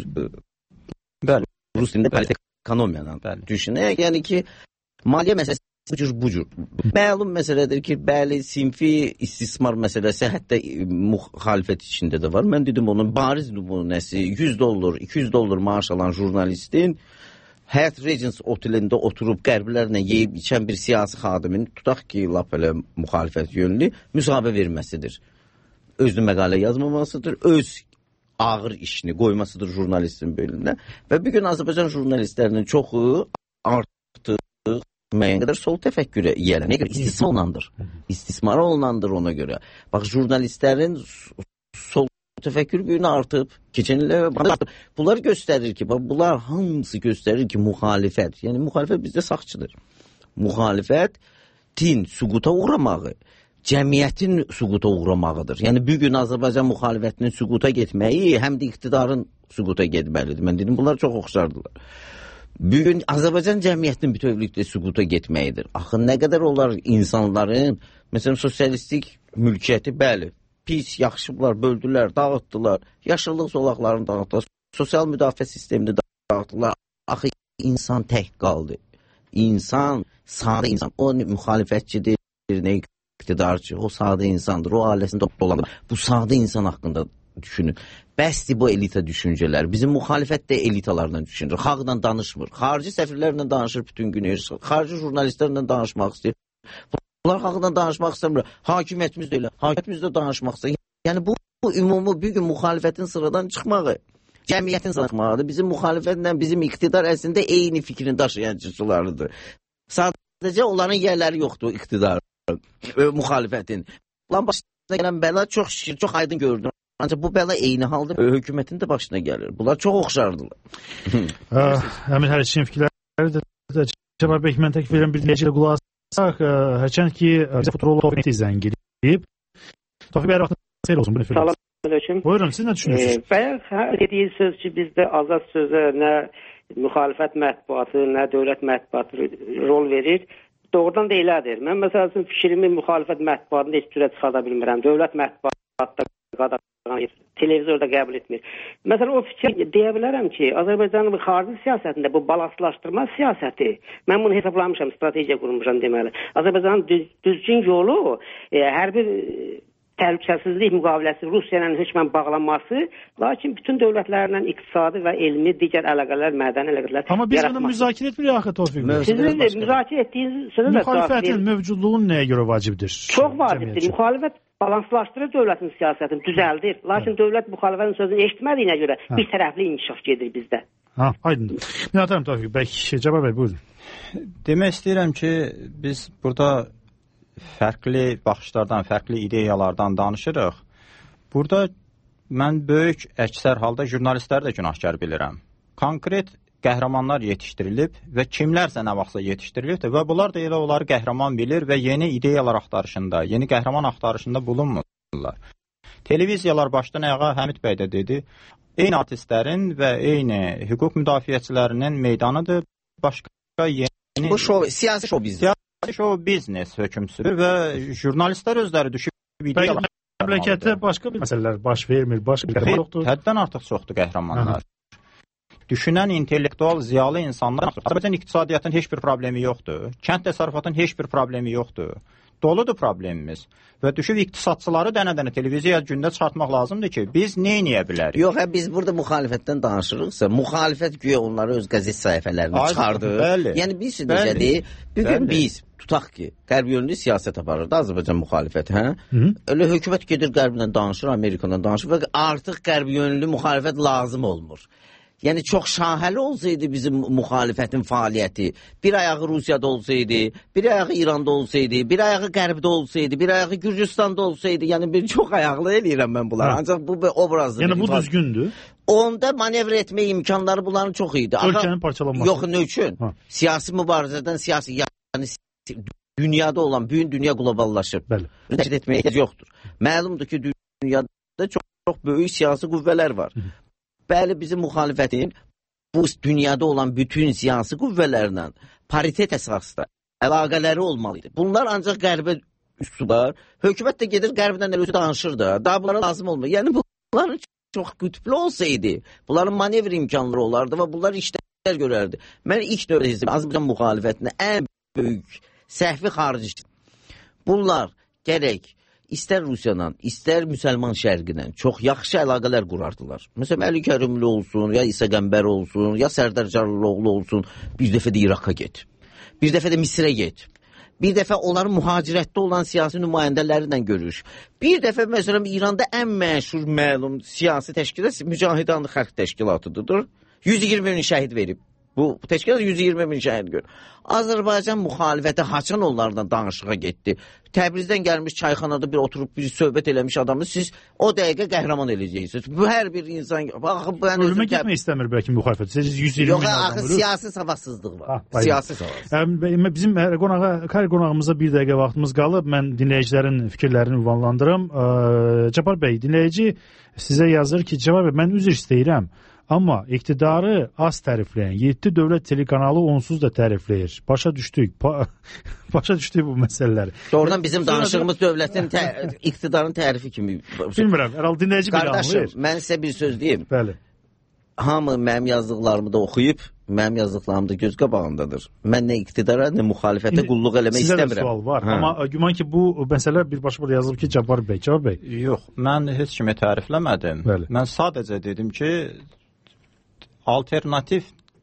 bəli, Rus dilində politik ekonomiyadan düşünək. Yəni ki, maliyyə məsələsi bu cür, bu cür. Məlum məsələdir ki, bəli, sinfi istismar məsələsi hətta müxalifət içində də var. Mən dedim onun bariz nümunəsi yüz dollar, iki yüz dollar maaş alan jurnalistin Hyatt Regency otelində oturub qərblərlə yeyib içən bir siyasi xadimin tutaq ki, lap elə müxalifət yönlü müsahibə verməsidir. Özünü məqalə yazmamasıdır, öz ağır işini qoymasıdır jurnalistin bölümünə və bir gün Azərbaycan jurnalistlərinin çoxu artıq müəyyən qədər sol təfəkkürə yiyələn. Nə görə? İstismar olunandır. İstismar olunandır ona görə. Bax, jurnalistlərin sol təfəkkür büyünü artıb, keçən illər artıb. Bunlar göstərir ki, bax, bunlar hamısı göstərir ki, müxalifət, yəni müxalifət bizdə sağçıdır. Müxalifətin süquta uğramağı, cəmiyyətin süquta uğramağıdır. Yəni, bugün Azərbaycan müxalifətinin süquta getməyi həm də iqtidarın süquta getməlidir. Mən dedim, bunlar çox oxşardılar. Bugün Azərbaycan cəmiyyətinin bütövlükdə süquta getməyidir. Axı, nə qədər olar insanların, məsələn, sosialistik mülkiyyəti, bəli, pis, yaxşıblar, böldülər, dağıtdılar, yaşıllıq zolaqlarını dağıtdılar, sosial müdafiə sistemini dağıtdılar. Axı, insan tək qaldı. İnsan, sadə insan, o müxalifətçidir, nə iqtidarçı, o sadə insandır, o ailəsində dolanır. Bu sadə insan haqqında düşünün. Bəsdir bu elita düşüncələr. Bizim müxalifət də elitalarla düşünür. Xalqla danışmır. Xarici səfirlərlə danışır bütün gün. Xarici jurnalistlərlə danışmaq istəyir. Bunlar xalqla danışmaq istəmir. Hakimiyyətimiz də elə. Hakimiyyətimiz də danışmaq istəyir. Yəni bu, bu ümumi bir gün müxalifətin sıradan çıxmağı, cəmiyyətin sıradan çıxmağıdır. Bizim müxalifətlə bizim iqtidar əslində eyni fikrin daşıyançılarıdır. Sadəcə onların yerləri yoxdur iqtidar, müxalifətin. Lan başına gələn bəla çox şükür, çox aydın görünür. Ancaq bu bəla eyni halda hökumətin də başına gəlir. Bunlar çox oxşardılar. Əmir Həriçin fikirləri də cavab bək mən təklif edirəm bir dinləyicilə qulaq asaq. Hərçənd ki, bizə Futurolog Tofiq zəng edib. Tofiq bəy, vaxtınız xeyir olsun. Salam aleyküm. Buyurun, siz nə düşünürsünüz? Bayaq dediyi söz ki, bizdə azad sözə nə müxalifət mətbuatı, nə dövlət mətbuatı rol verir. Doğrudan da elədir. Mən məsəl üçün fikrimi müxalifət mətbuatında heç cürə çıxarda bilmirəm. Dövlət mətbuatda qadağan televizorda qəbul etmir. Məsələn, o fikir deyə bilərəm ki, Azərbaycanın xarici siyasətində bu balanslaşdırma siyasəti, mən bunu hesablamışam, strategiya qurmuşam deməli. Azərbaycanın düz, düzgün yolu e, hər bir təhlükəsizlik müqaviləsi Rusiya ilə hökmən bağlanması, lakin bütün dövlətlərlə iqtisadi və elmi digər əlaqələr, mədəni əlaqələr Amma biz bunu müzakirə etmirik axı Tofiq. Sizin də müzakirə etdiyiniz sözə də müxalifətin mövcudluğu nəyə görə vacibdir? Çox vacibdir. Müxalifət balanslaşdırır dövlətin siyasətini, düzəldir. Lakin hə. Dövlət müxalifətin sözünü eşitmədiyinə görə hə. bir tərəfli inkişaf gedir bizdə. Ha, aydındır. Minətəm Tofiq bəy, cavab ver, buyurun. Demək istəyirəm ki, biz burada fərqli baxışlardan, fərqli ideyalardan danışırıq. Burada mən böyük əksər halda jurnalistləri də günahkar bilirəm. Konkret qəhrəmanlar yetişdirilib və kimlərsə nə vaxtsa yetişdirilibdir və bunlar da elə onları qəhrəman bilir və yeni ideyalar axtarışında, yeni qəhrəman axtarışında bulunmurlar. Televiziyalar başdan ayağa Həmid bəy də dedi, eyni artistlərin və eyni hüquq müdafiəçilərinin meydanıdır. Başqa yeni... Bu şov, siyasi şov biznes. Siyasi şov biznes hökm sürür və jurnalistlər özləri düşüb ideyalar. Məmləkətdə başqa bir məsələlər baş vermir, başqa bir qəhrəman yoxdur. Həddən artıq çoxdur qəhrəmanlar. Düşünən intellektual, ziyalı insanlar, Azərbaycan iqtisadiyyatının heç bir problemi yoxdur. Kənd təsərrüfatının heç bir problemi yoxdur. Doludur problemimiz. Və düşüb iqtisadçıları dənə-dənə televiziya gündə çıxartmaq lazımdır ki, biz nə eləyə bilərik? Yox, hə, biz burada müxalifətdən danışırıqsa, müxalifət güya onları öz qəzet səhifələrini çıxardı. Bəli. Yəni biz necədir? Bugün biz tutaq ki, qərb yönlü siyasət aparır da Azərbaycan müxalifəti, hə? Hı-hı. Elə hökumət gedir qərblə danışır, Amerikanla danışır və artıq qərb yönlü müxalifət lazım olmur. yəni çox şahəli olsaydı bizim müxalifətin fəaliyyəti, bir ayağı Rusiyada olsaydı, bir ayağı İranda olsaydı, bir ayağı Qərbdə olsaydı, bir ayağı Gürcüstanda olsaydı, yəni bir çox ayaqlı eləyirəm mən bunları. Ha. Ancaq bu obrazdır. Yəni bu düzgündür. Onda manevr etmə imkanları bunların çox idi. Ölkənin parçalanması. Yox, nə üçün? Ha. Siyasi mübarizədən, siyasi, yəni dünyada olan, bütün dünya qloballaşır. Bəli. Nəşr etməyə ehtiyac yoxdur. Məlumdur ki, dünyada çox, çox böyük siyasi qüvvələr var. Hı. Bəli, bizim müxalifətin bu dünyada olan bütün siyasi qüvvələrlə paritet əsasında əlaqələri olmalıydı. Bunlar ancaq qərbə üstüdar. Hökumət də gedir qərbdən də danışır da. Daha bunlara lazım olmuyor. Yəni bunların çox qütblü olsaydı, bunların manevr imkanları olardı və bunlar işlər görərdi. Mən ilk dövrdə Azərbaycan müxalifətinə ən böyük səhvi xarici. Bunlar gərək İstər Rusiyadan, istər müsəlman şərqindən çox yaxşı əlaqələr qurardılar. Məsələn, Əli Kərimli olsun, ya İsa Qəmbər olsun, ya Sərdar Cəlaloğlu olsun, bir dəfə də İraqa get. Bir dəfə də Misrə get. Bir dəfə onların mühacirətdə olan siyasi nümayəndələrlə görüş. Bir dəfə, məsələn, İranda ən məşhur, məlum siyasi təşkilat Mücahidan Xalq Təşkilatıdır. yüz iyirmi min şəhid verib. Bu təşkilat yüz iyirmi min şəhid görür. Azərbaycan müxalifəti haçan onlardan danışığa getdi. Təbrizdən gəlmiş çayxanada bir oturub bir söhbət eləmiş adamı siz o dəqiqə qəhrəman eləyəcəksiniz. Bu hər bir insan baxın ben ölümə getmək istəmir bəlkə müxalifət. Siz yüz iyirmi min adam. Yox, siyasi savadsızlıq var. Ha, siyasi savadsızlıq. Bizim qonağa, kar qonağımıza bir dəqiqə vaxtımız qalıb. Mən dinləyicilərin fikirlərini ünvanlandırım. Cabbar bəy, dinləyici sizə yazır ki, Cabbar bəy, mən üzr istəyirəm. Amma iqtidarı az tərifləyən yeddi dövlət telekanalı onsuz da tərifləyir. Başa düşdük. Pa başa düşdük bu məsələləri. Doğrudan bizim danışığımız dövlətin tə iqtidarın tərifi kimi. Bilmirəm, hər dinləyici bir anlayır. Qardaşım, mən sizə bir söz deyim. Bəli. Hamı mənim yazdıqlarımı da oxuyub, mənim yazdıqlarım da göz qabağındadır. Mən nə iqtidara, nə müxalifətə qulluq eləmək sizə istəmirəm. Sizə də sual var. Hə. Amma güman ki, bu məsələ birbaşa burada yazılıb ki, Cabbar bəy, Cabbar bəy. Yox, mən heç kimi tərifləmədim. Bəli. Mən sadəcə dedim ki, alternativ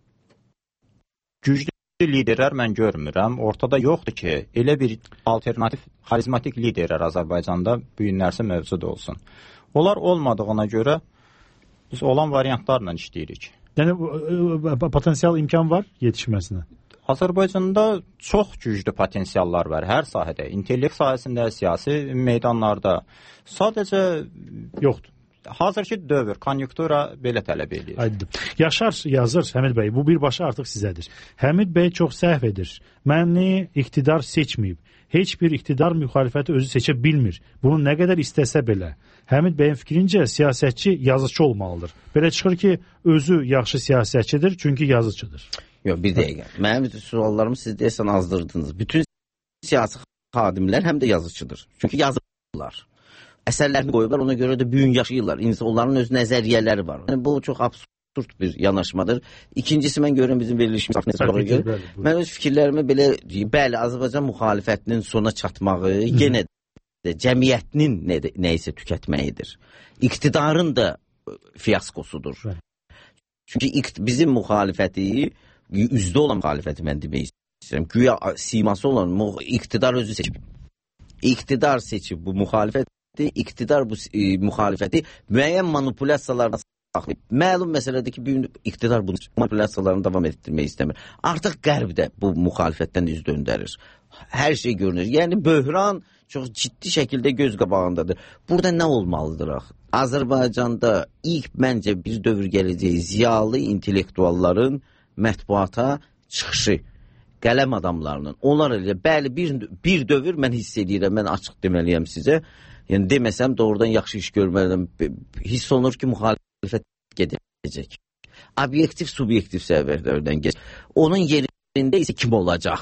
güclü liderlər mən görmürəm. Ortada yoxdur ki, elə bir alternativ xarizmatik liderlər Azərbaycanda bu günlərsə mövcud olsun. Onlar olmadığına görə biz olan variantlarla işləyirik. Yəni potensial imkan var yetişməsinə. Azərbaycanda çox güclü potensiallar var hər sahədə. İntellekt sahəsində, siyasi meydanlarda. Sadəcə yoxdur. Hazırki dövr, konjunktura belə tələb edir. Aydın. Yaşar yazır Həmid bəy, bu birbaşa artıq sizədir. Həmid bəy çox səhv edir. Məni iqtidar seçməyib. Heç bir iqtidar müxalifəti özü seçə bilmir. Bunu nə qədər istəsə belə. Həmid bəyin fikrincə siyasətçi yazıcı olmalıdır. Belə çıxır ki, özü yaxşı siyasətçidir, çünki yazıcıdır. Yox, bir dəqiqə. Mənim suallarımı siz deyəsən azdırdınız. Bütün siyasi xadimlər həm də yazıcıdır. Çünki yazırlar. Əsərlərini qoyublar, ona görə də büyün yaşayırlar. Onların öz nəzəriyyələri var. Yəni, bu çox absurd bir yanaşmadır. İkincisi, mən görürəm bizim verilişimiz haqqında. Mən öz fikirlərimi belə, bəli, Azərbaycan müxalifətinin sona çatmağı, yenə də cəmiyyətinin nə, nə isə tükətməyidir. İqtidarın da fiyaskosudur. Çünki bizim müxalifəti, üzdə olan müxalifəti mən demək istəyirəm. Güya siması olan iqtidar özü seçib. İqtidar seçib bu müxalifət iqtidar bu e, müxalifəti müəyyən manipulyasiyalarına saxlayıb. Məlum məsələdir ki, bir iqtidar bu manipulyasiyalarını davam etdirmək istəmir. Artıq qərbdə bu müxalifətdən üz döndərir. Hər şey görünür. Yəni böhran çox ciddi şəkildə göz qabağındadır. Burada nə olmalıdır axı? Azərbaycanda ilk məncə bir dövr gələcək ziyalı intellektualların mətbuata çıxışı, qələm adamlarının. Onlar elə bəli bir bir dövr mən hiss edirəm, mən açıq deməliyəm sizə. Yəni deməsəm doğrudan yaxşı iş görməliyəm. Hiss olunur ki, müxalifət gedəcək. Obyektiv, subyektiv səviyyələrdən gedir. Onun yerində isə kim olacaq?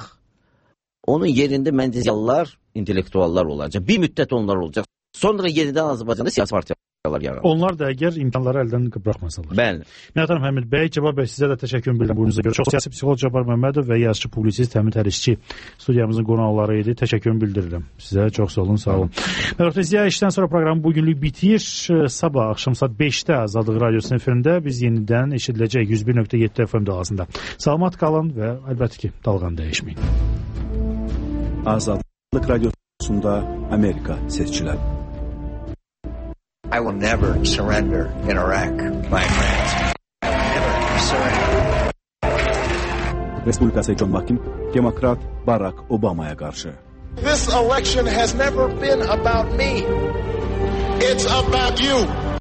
Onun yerində məncə ziyalılar, intellektuallar olacaq. Bir müddət onlar olacaq. Sonra yenidən Azərbaycanda siyasi partiyalar yaranır. Onlar da əgər imkanları əldən buraxmasalar. Bəli. Minnətdaram Həmid bəy, Cabbar bəy, sizə də təşəkkür edirəm buyurunuza görə. Çox siyasi psixoloq Cabbar Məmmədov və yazıcı, publisist Həmid Hərişçi studiyamızın qonaqları idi. Təşəkkürümü bildirirəm. Sizə çox sağ olun, sağ olun. Mərhəmətli işdən sonra proqramı bugünlük bitir. Sabah axşam saat beşdə Azadlıq Radiosunun efirində biz yenidən eşidiləcək yüz bir nöqtə yeddi F M dalğasında. Salamat qalın və əlbəttə ki, dalğanı dəyişməyin. Azadlıq Radiosunda Amerika seçkiləri. I will never surrender in Iraq, my friends. I will never Respublikası John McCain Demokrat Barack Obama'ya qarşı. This election has never been about me. It's about you.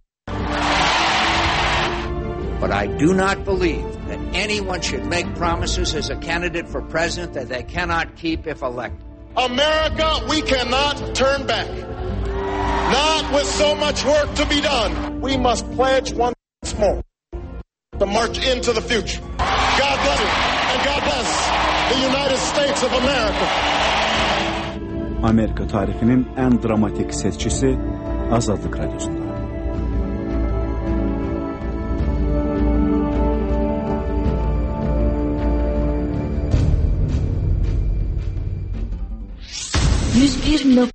But I do not believe that anyone should make promises as a candidate for president that they cannot keep if elected. America, we cannot turn back. Not with so much work to be done. We must pledge once more to march into the future. God bless you, and God bless the United States of America. Amerika tarixinin ən dramatik seçkisi Azadlıq Radiosunda. yüz bir